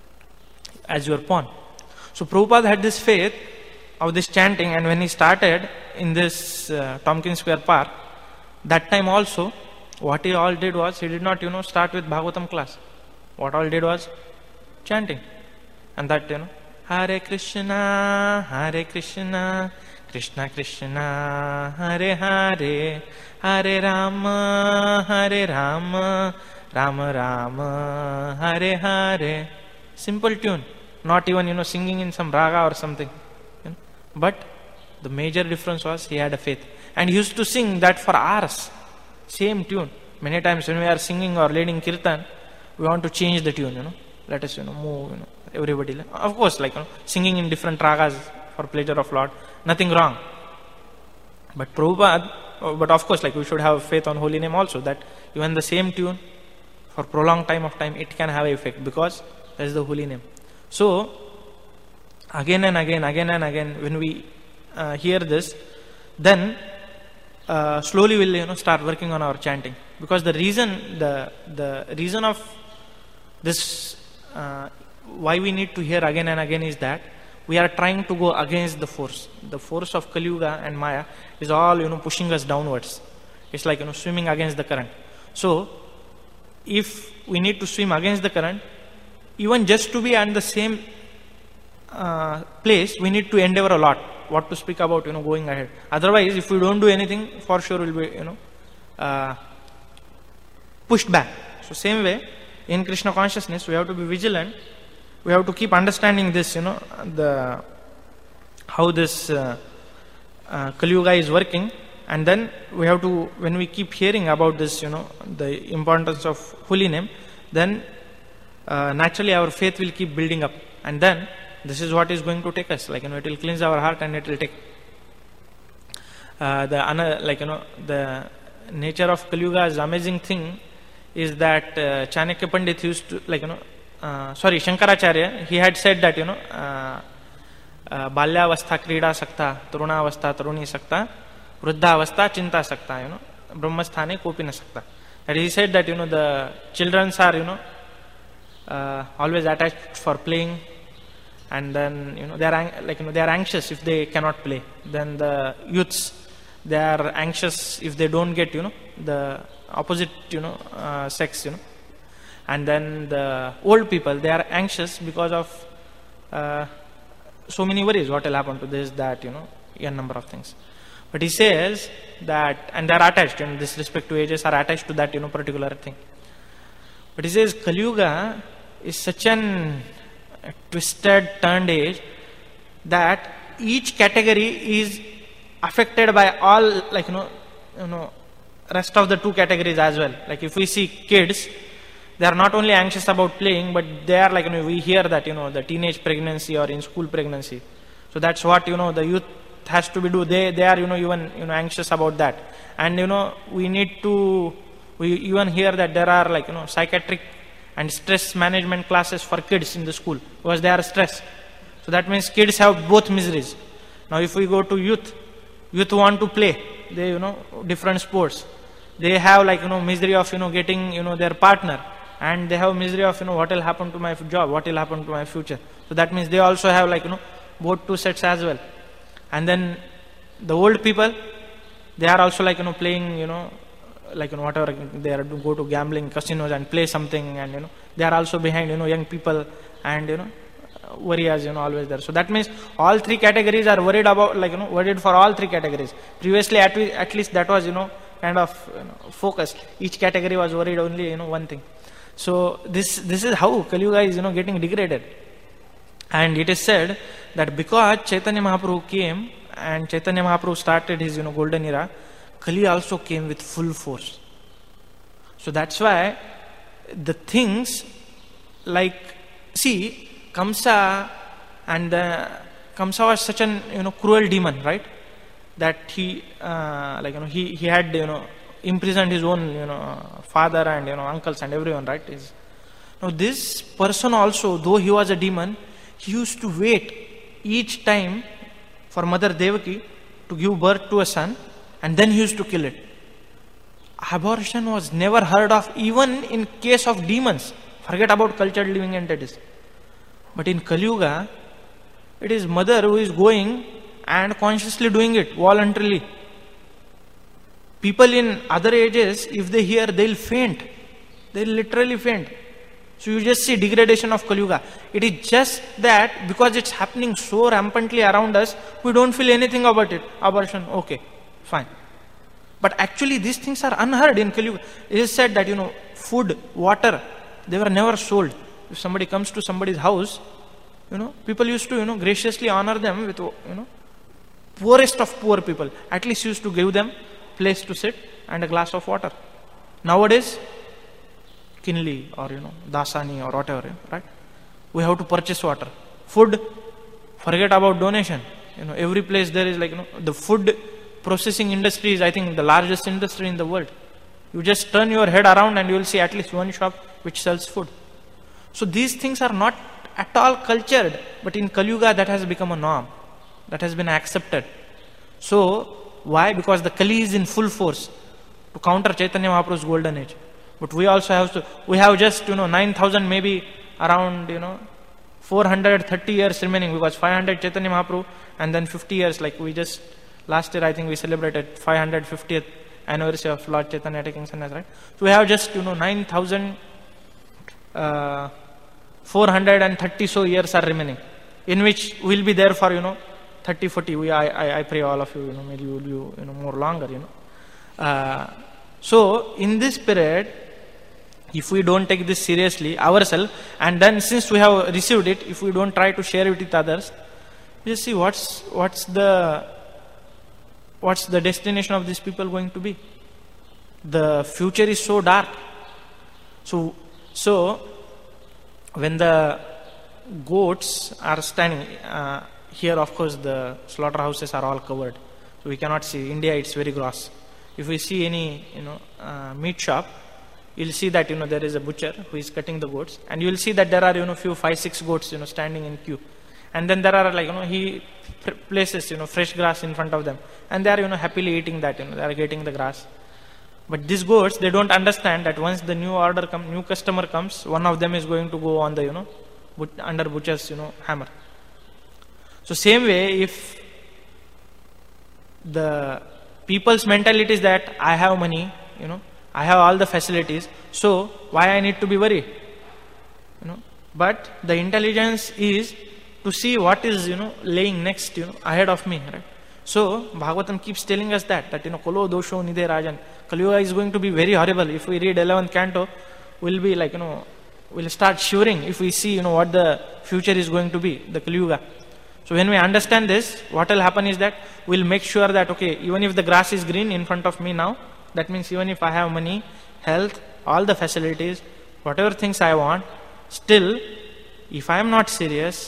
as your pawn. So Prabhupada had this faith of this chanting, and when he started in this uh, Tompkins Square Park, that time also, what he all did was, he did not, you know, start with Bhagavatam class. What all did was chanting. And that, you know, Hare Krishna, Hare Krishna, Krishna Krishna, Hare Hare, Hare Rama, Hare Rama, Rama Rama, Hare Hare. Simple tune. Not even, you know, singing in some raga or something. You know? But the major difference was he had a faith. And he used to sing that for hours. Same tune. Many times when we are singing or leading kirtan, we want to change the tune, you know. Let us, you know, move, you know, everybody. Of course, like, you know, singing in different ragas for pleasure of Lord, nothing wrong. But Prabhupada, but of course, like, we should have faith on holy name also, that even the same tune, for prolonged time of time, it can have an effect, because that is the holy name. So, again and again, again and again, when we uh, hear this, then uh, slowly we'll, you know, start working on our chanting. Because the reason, the the reason of this, uh, why we need to hear again and again is that we are trying to go against the force. The force of Kali Yuga and Maya is all, you know, pushing us downwards. It's like, you know, swimming against the current. So, if we need to swim against the current, even just to be at the same uh, place, we need to endeavor a lot. What to speak about, you know, going ahead. Otherwise, if we don't do anything, for sure we'll be, you know, uh, pushed back. So same way, in Krishna consciousness, we have to be vigilant. We have to keep understanding this, you know, the how this uh, uh, Kali Yuga is working. And then we have to, when we keep hearing about this, you know, the importance of holy name, then uh, naturally our faith will keep building up. And then this is what is going to take us. Like, you know, it will cleanse our heart and it will take. Uh, the like, you know, the nature of Kali Yuga's amazing thing is that uh, Chanakya Pandit used to, like, you know, uh, sorry, Shankaracharya, he had said that, you know, uh, uh, Balyavastha Krida Sakta, Tarunavastha Taruni Sakta, Vruddhavastha Chinta Sakta, you know, Brahmasthane Kopina Sakta. And he said that, you know, the children are, you know, uh, always attached for playing, and then, you know, they are like, you know, they are anxious if they cannot play. Then the youths, they are anxious if they don't get, you know, the opposite, you know, uh, sex, you know. And then the old people, they are anxious because of uh, so many worries. What will happen to this, that, you know, a number of things. But he says that, and they are attached, in this respect to ages, are attached to that, you know, particular thing. But he says Kali Yuga is such an a twisted, turned age that each category is affected by all, like, you know, you know, rest of the two categories as well. Like, if we see kids, they are not only anxious about playing, but they are, like, you know, we hear that, you know, the teenage pregnancy or in school pregnancy. So that's what, you know, the youth has to be do. They they are, you know, even, you know, anxious about that. And, you know, we need to, we even hear that there are, like, you know, psychiatric and stress management classes for kids in the school because they are stressed. So that means kids have both miseries. Now if we go to youth, youth want to play, they, you know, different sports. They have, like, you know, misery of, you know, getting, you know, their partner, and they have misery of, you know, what will happen to my job, what will happen to my future. So that means they also have, like, you know, both two sets as well. And then the old people, they are also, like, you know, playing, you know, like, you know, whatever, they are to go to gambling casinos and play something, and, you know, they are also behind, you know, young people, and, you know, worry as, you know, always there. So that means all three categories are worried about, like, you know, worried for all three categories. Previously, at, at least that was, you know, kind of, you know, focused. Each category was worried only, you know, one thing. So this this is how Kali Yuga is, you know, getting degraded. And it is said that because Chaitanya Mahaprabhu came and Chaitanya Mahaprabhu started his, you know, golden era, Kali also came with full force. So that's why the things like, see, Kamsa, and uh, Kamsa was such an, you know, cruel demon, right? That he, uh, like, you know, he, he had, you know, imprisoned his own, you know, father and, you know, uncles and everyone, right? Is now this person also, though he was a demon, he used to wait each time for Mother Devaki to give birth to a son, and then he used to kill it. Abortion was never heard of even in case of demons. Forget about cultured living entities. But in Kali Yuga, it is mother who is going and consciously doing it voluntarily. People in other ages, if they hear, they'll faint. They'll literally faint. So you just see degradation of Kali Yuga. It is just that because it's happening so rampantly around us, we don't feel anything about it. Abortion, okay, fine. But actually these things are unheard in Kali Yuga. It is said that, you know, food, water, they were never sold. If somebody comes to somebody's house, you know, people used to, you know, graciously honor them with, you know, poorest of poor people. At least used to give them place to sit and a glass of water. Nowadays, Kinley or, you know, Dasani or whatever, right? We have to purchase water. Food, forget about donation. You know, every place there is like, you know, the food processing industry is, I think, the largest industry in the world. You just turn your head around and you will see at least one shop which sells food. So these things are not at all cultured, but in Kali Yuga that has become a norm. That has been accepted. So, why? Because the Kali is in full force to counter Chaitanya Mahaprabhu's golden age. But we also have to, we have just, you know, nine thousand maybe around, you know, four hundred thirty years remaining, because five hundred Chaitanya Mahaprabhu and then fifty years, like we just, last year I think we celebrated five hundred fiftieth anniversary of Lord Chaitanya taking sannyas, right? So we have just, you know, nine thousand four hundred thirty so years are remaining, in which we'll be there for, you know, thirty, forty. We, I, I, I pray all of you, you know, maybe you will be, you know, more longer, you know. Uh, so in this period, if we don't take this seriously ourselves, and then since we have received it, if we don't try to share it with others, you see what's what's the what's the destination of these people going to be? The future is so dark. So so when the goats are standing uh, here, of course the slaughterhouses are all covered, so we cannot see. India, it's very gross. If we see any, you know, uh, meat shop, you'll see that, you know, there is a butcher who is cutting the goats, and you will see that there are, you know, few five, six goats, you know, standing in queue. And then there are, like, you know, he places, you know, fresh grass in front of them, and they are, you know, happily eating that, you know, they are getting the grass. But these goats, they don't understand that once the new order comes, new customer comes, one of them is going to go on the, you know, but under butcher's, you know, hammer. So same way, if the people's mentality is that I have money, you know, I have all the facilities, so why I need to be worried? You know, but the intelligence is to see what is, you know, laying next, you know, ahead of me, right? So Bhagavatam keeps telling us that, that, you know, Kalo dosho nide rajan. Kali Yuga is going to be very horrible. If we read eleventh canto, we'll be like, you know, we'll start shivering if we see, you know, what the future is going to be, the Kali Yuga. So when we understand this, what will happen is that we'll make sure that, okay, even if the grass is green in front of me now, that means even if I have money, health, all the facilities, whatever things I want, still, if I am not serious,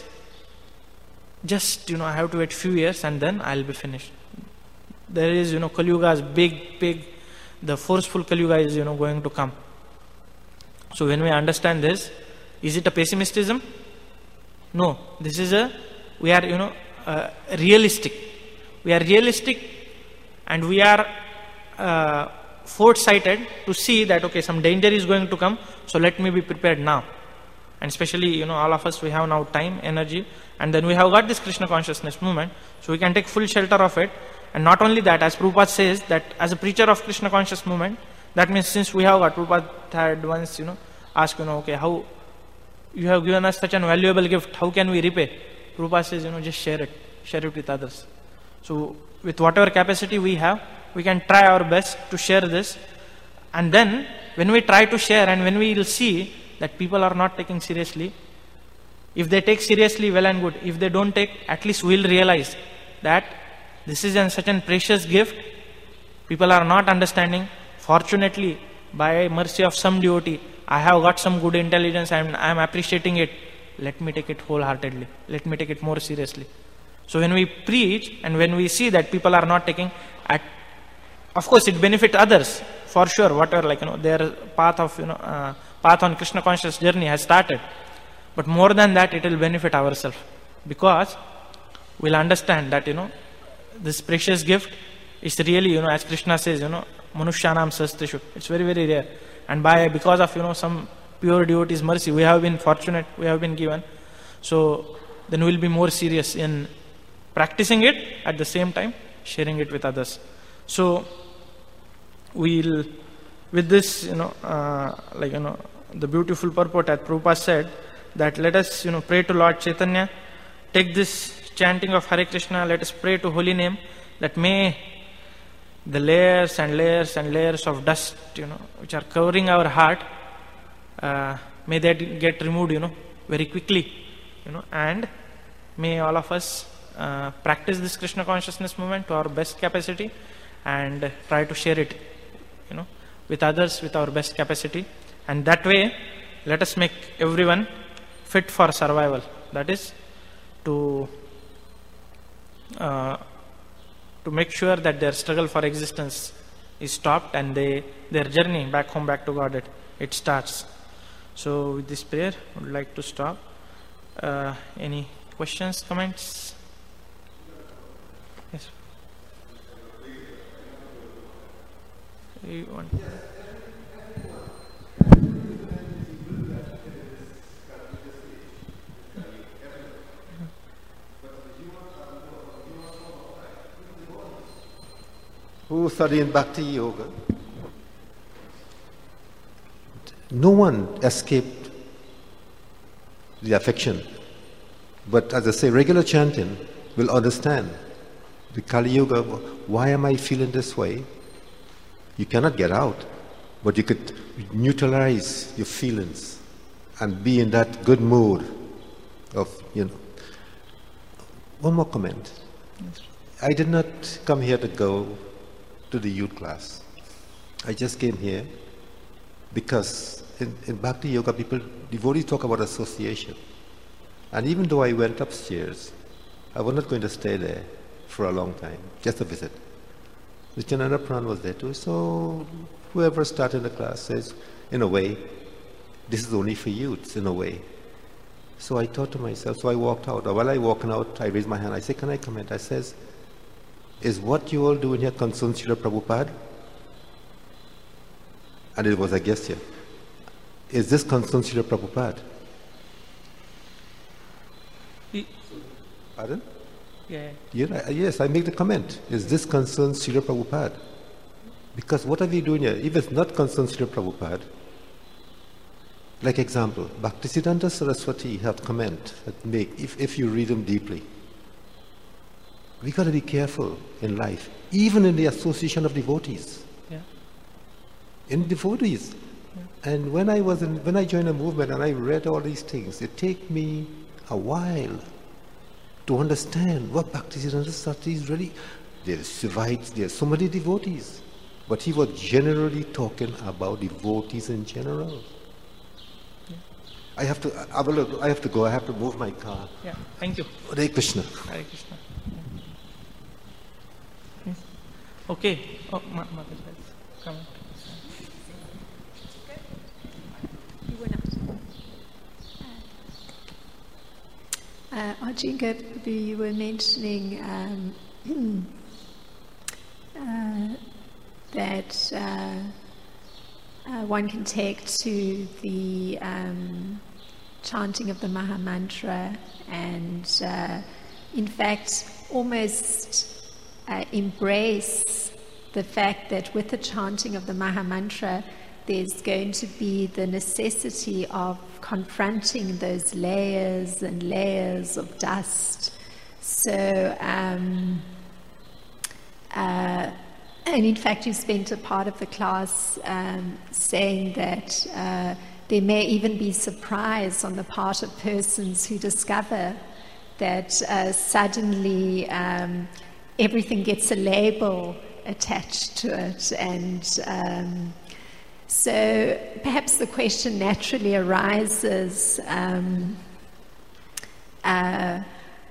just, you know, I have to wait few years and then I'll be finished. There is, you know, Kali Yuga's big, big, the forceful Kali Yuga is, you know, going to come. So when we understand this, is it a pessimism? No. This is a, we are, you know, uh, realistic. We are realistic and we are uh, foresighted to see that, okay, some danger is going to come, so let me be prepared now. And especially, you know, all of us, we have now time, energy, and then we have got this Krishna consciousness movement, so we can take full shelter of it. And not only that, as Prabhupada says, that as a preacher of Krishna conscious movement, that means since we have got, Prabhupada had once, you know, asked, you know, okay, how you have given us such an valuable gift, how can we repay? Prabhupada says, you know, just share it, share it with others. So with whatever capacity we have, we can try our best to share this. And then when we try to share and when we will see that people are not taking seriously, if they take seriously, well and good. If they don't take, at least we'll realize that this is an, such a precious gift. People are not understanding. Fortunately, by mercy of some devotee, I have got some good intelligence and I am appreciating it. Let me take it wholeheartedly. Let me take it more seriously. So when we preach and when we see that people are not taking, at, of course it benefits others for sure. Whatever, like, you know, their path of, you know, uh, path on Krishna conscious journey has started. But more than that, it will benefit ourselves, because we'll understand that, you know, this precious gift it's really, you know, as Krishna says, you know, Manushyanam Sastrishu. It's very, very rare. And by, because of, you know, some pure devotee's mercy, we have been fortunate, we have been given. So then we'll be more serious in practicing it, at the same time sharing it with others. So we'll, with this, you know, uh, like, you know, the beautiful purport, as Prabhupada said, that let us, you know, pray to Lord Chaitanya, take this chanting of Hare Krishna, let us pray to holy name, that may the layers and layers and layers of dust, you know, which are covering our heart, uh, may that get removed, you know, very quickly, you know, and may all of us uh, practice this Krishna consciousness movement to our best capacity and try to share it, you know, with others with our best capacity. And that way, let us make everyone fit for survival. That is, to uh, to make sure that their struggle for existence is stopped and they their journey back home, back to God, it, it starts. So with this prayer, I would like to stop. Uh, any questions, comments? Yes. You want? Who study in Bhakti Yoga? No one escaped the affection. But as I say, regular chanting will understand the Kali Yuga. Why am I feeling this way? You cannot get out, but you could neutralize your feelings and be in that good mood of, you know. One more comment. I did not come here to go to the youth class. I just came here because in, in Bhakti Yoga, people, devotees talk about association. And even though I went upstairs, I was not going to stay there for a long time, just a visit. Nityananda Pran was there too, so whoever started the class says, in a way, this is only for youths, in a way. So I thought to myself, so I walked out. While I walked out, I raised my hand. I said, can I comment? I says, is what you all doing here concern Srila Prabhupada? And it was a guest here. Is this concern Srila Prabhupada? He, Pardon? Yeah. Yeah, yes, I make the comment. Is this concern Srila Prabhupada? Because what are we doing here? If it's not concerned Srila Prabhupada, like example, Bhaktisiddhanta Saraswati have comment that make, if, if you read them deeply, we got to be careful in life, even in the association of devotees. Yeah. In devotees. Yeah. And when I was in, when I joined a movement and I read all these things, it take me a while to understand what Bhaktisiddhanta Saraswati is really. There's Shivites, there's so many devotees, but he was generally talking about devotees in general. Yeah. I have to. I, will, I have to go. I have to move my car. Yeah. Thank you. Hare Krishna. Hare Krishna. Okay. Oh, ma, ma, come on. You were not. Uh, Ajinga, you were mentioning um, uh, that uh, uh, one can take to the um, chanting of the Maha Mantra and, uh, in fact, almost Uh, embrace the fact that with the chanting of the Maha Mantra, there's going to be the necessity of confronting those layers and layers of dust. So, um, uh, and in fact, you spent a part of the class um, saying that uh, there may even be surprise on the part of persons who discover that uh, suddenly um, everything gets a label attached to it. And um, so perhaps the question naturally arises, um, uh,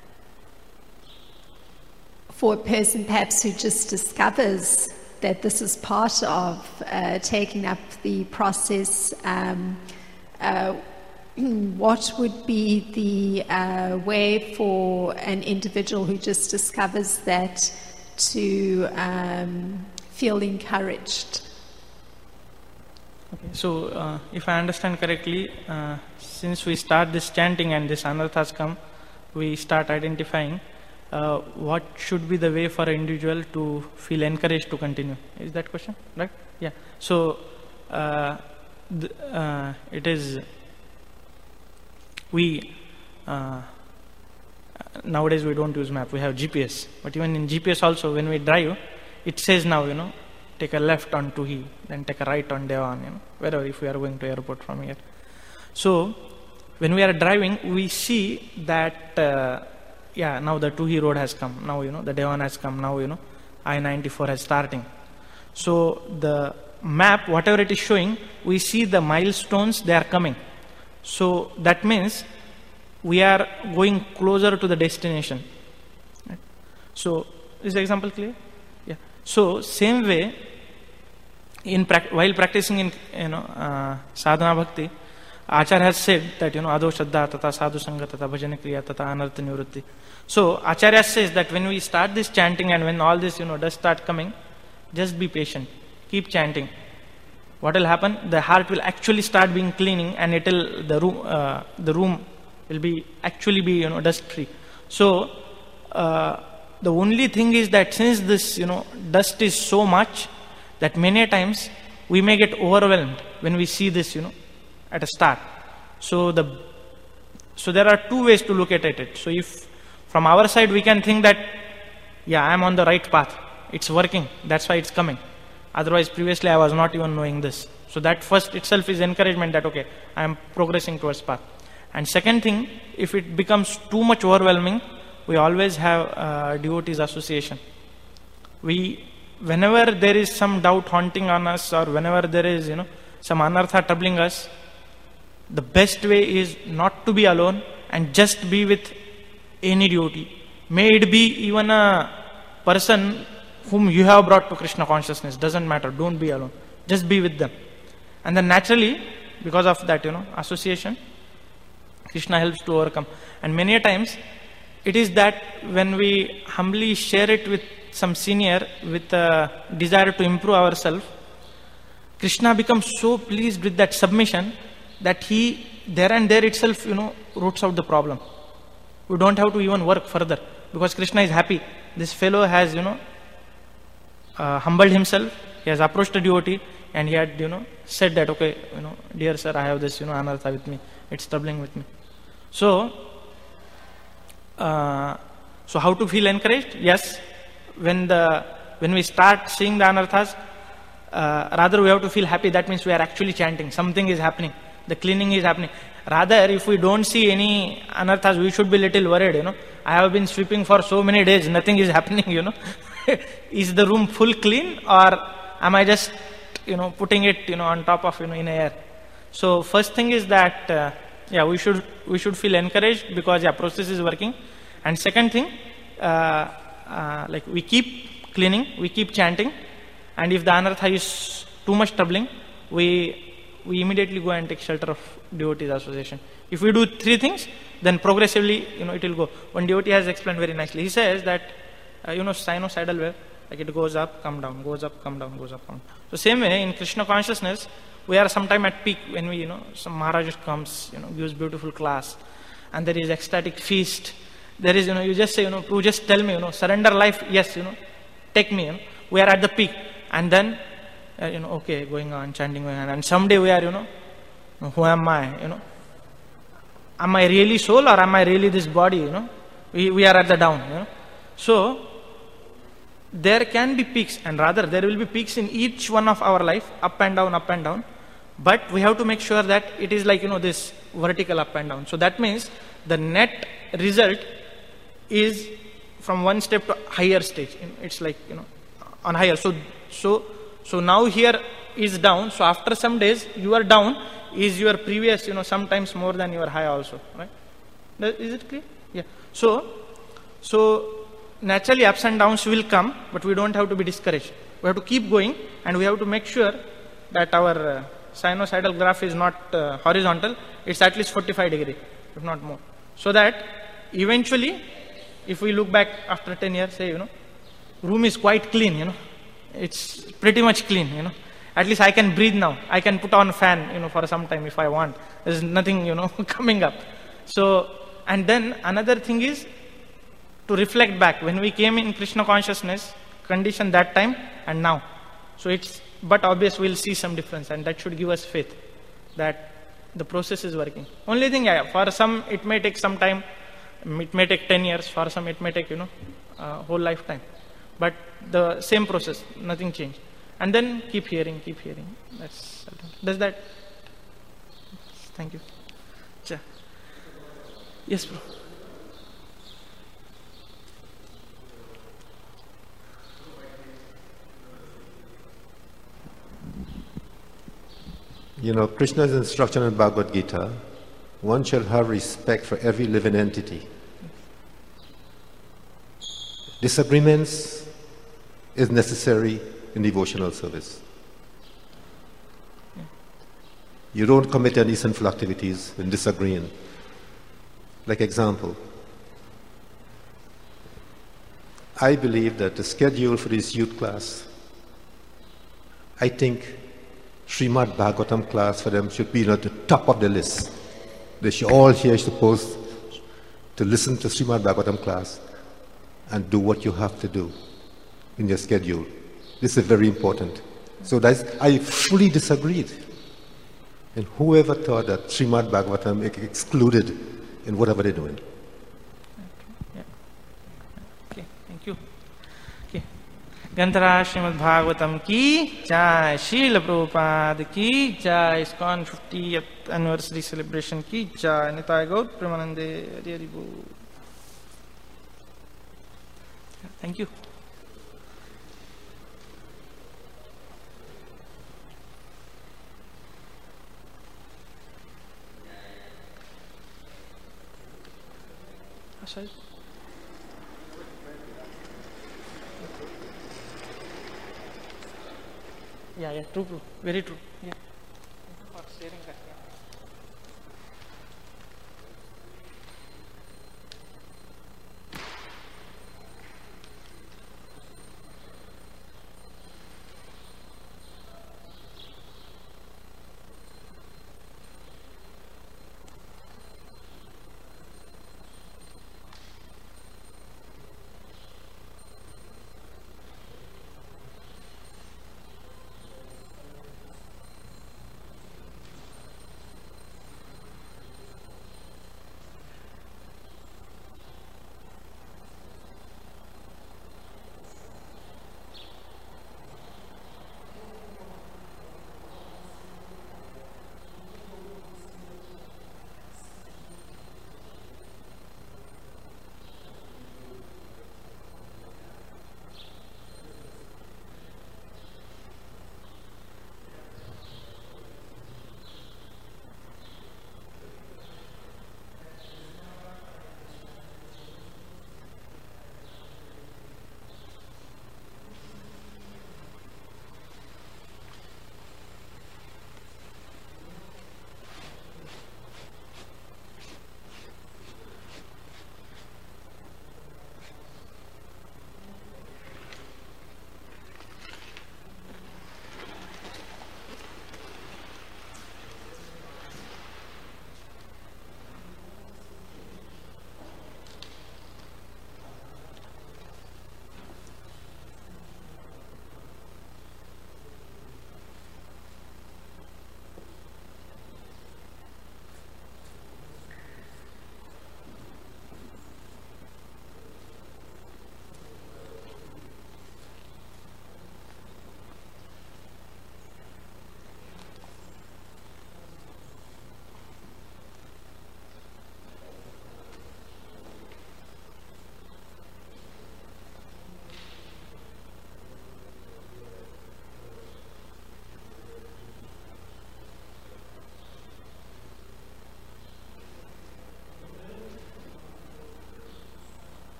for a person perhaps who just discovers that this is part of uh, taking up the process, um, uh, what would be the uh, way for an individual who just discovers that to um, feel encouraged. Okay. So, uh, if I understand correctly, uh, since we start this chanting and this anarthas come, we start identifying uh, what should be the way for an individual to feel encouraged to continue. Is that question right? Yeah. So, uh, th- uh, it is we uh, nowadays we don't use map. We have G P S. But even in G P S also, when we drive, it says now, you know, take a left on Tuhi, then take a right on Devan, you know, wherever, if we are going to airport from here. So, when we are driving, we see that, uh, yeah, now the Tuhi road has come. Now, you know, the Devan has come. Now, you know, I ninety-four is starting. So, the map, whatever it is showing, we see the milestones, they are coming. So, that means we are going closer to the destination. Right? So, is the example clear? Yeah. So, same way, in pra- while practicing in, you know, uh, sadhana bhakti, Acharya has said that, you know, adho shraddha tata sadhu sangha tata bhajana kriya tata anartha nivritti. So, Acharya says that when we start this chanting and when all this, you know, does start coming, just be patient. Keep chanting. What will happen? The heart will actually start being cleaning, and it will, the room, uh, the room will be actually be, you know, dust free. So, uh, the only thing is that since this, you know, dust is so much that many times we may get overwhelmed when we see this, you know, at a start. So the, so there are two ways to look at it. So if from our side we can think that, yeah, I am on the right path. It's working. That's why it's coming. Otherwise, previously I was not even knowing this. So that first itself is encouragement that, okay, I am progressing towards path. And second thing, if it becomes too much overwhelming, we always have uh, devotees association. We, whenever there is some doubt haunting on us, or whenever there is, you know, some anartha troubling us, the best way is not to be alone and just be with any devotee. May it be even a person whom you have brought to Krishna consciousness, doesn't matter, don't be alone. Just be with them. And then naturally, because of that, you know, association, Krishna helps to overcome. And many a times, it is that when we humbly share it with some senior with a desire to improve ourselves, Krishna becomes so pleased with that submission that he, there and there itself, you know, roots out the problem. We don't have to even work further because Krishna is happy. This fellow has, you know, uh, humbled himself. He has approached a devotee and he had, you know, said that, okay, you know, dear sir, I have this, you know, anartha with me. It's troubling with me. So, uh, so how to feel encouraged? Yes, when the when we start seeing the anarthas, uh, rather we have to feel happy. That means we are actually chanting. Something is happening. The cleaning is happening. Rather, if we don't see any anarthas, we should be little worried, you know. I have been sweeping for so many days, nothing is happening, you know. Is the room full clean, or am I just, you know, putting it, you know, on top of, you know, in air? So first thing is that, uh, yeah, we should we should feel encouraged because, yeah, process is working. And second thing, uh, uh, like we keep cleaning, we keep chanting, and if the anartha is too much troubling, we we immediately go and take shelter of devotees association. If we do three things, then progressively, you know, it will go. One devotee has explained very nicely. He says that, uh, you know, sinusoidal wave, like it goes up, come down, goes up, come down, goes up, come down. So same way in Krishna consciousness, we are sometime at peak when we, you know, some Maharaj comes, you know, gives beautiful class, and there is ecstatic feast. There is, you know, you just say, you know, you just tell me, you know, surrender life, yes, you know, take me, you know, we are at the peak. And then, uh, you know, okay, going on, chanting, going on, and someday we are, you know, who am I, you know, am I really soul or am I really this body, you know, we, we are at the down, you know. So, there can be peaks, and rather there will be peaks in each one of our life, up and down, up and down, but we have to make sure that it is like, you know, this vertical up and down. So that means the net result is from one step to higher stage. It's like, you know, on higher. So, so, so now here is down. So after some days, your down is your previous, you know, sometimes more than your high also, right? Is it clear? Yeah. So, so naturally ups and downs will come, but we don't have to be discouraged. We have to keep going, and we have to make sure that our uh, sinusoidal graph is not uh, horizontal. It's at least forty-five degree, if not more. So that eventually, if we look back after ten years, say, you know, room is quite clean, you know. It's pretty much clean, you know. At least I can breathe now. I can put on a fan, you know, for some time if I want. There's nothing, you know, coming up. So, and then another thing is to reflect back. When we came in Krishna consciousness, condition that time and now. So it's, but obvious we'll see some difference, and that should give us faith that the process is working. Only thing, yeah, for some it may take some time. It may take ten years. For some it may take, you know, a whole lifetime. But the same process, nothing changed. And then keep hearing, keep hearing. That's, does that? Thank you. Cha. Yes, bro. You know, Krishna's instruction in Bhagavad Gita, one shall have respect for every living entity. Disagreements is necessary in devotional service. You don't commit any sinful activities when disagreeing. Like example, I believe that the schedule for this youth class, I think Srimad Bhagavatam class for them should be at the top of the list. They should all here supposed to listen to Srimad Bhagavatam class and do what you have to do in your schedule. This is very important. So that's, I fully disagreed. And whoever thought that Srimad Bhagavatam is excluded in whatever they're doing. Yeah. Okay, thank you. Okay. Granthara Srimad Bhagavatam ki jai, Srila Prabhupada ki jai, ISKCON fiftieth anniversary celebration ki jai, Nitai Gaur Premanande, Hari Hari Bol. Thank you. Sorry. Yeah, yeah, true, true, very true. Yeah, for sharing that.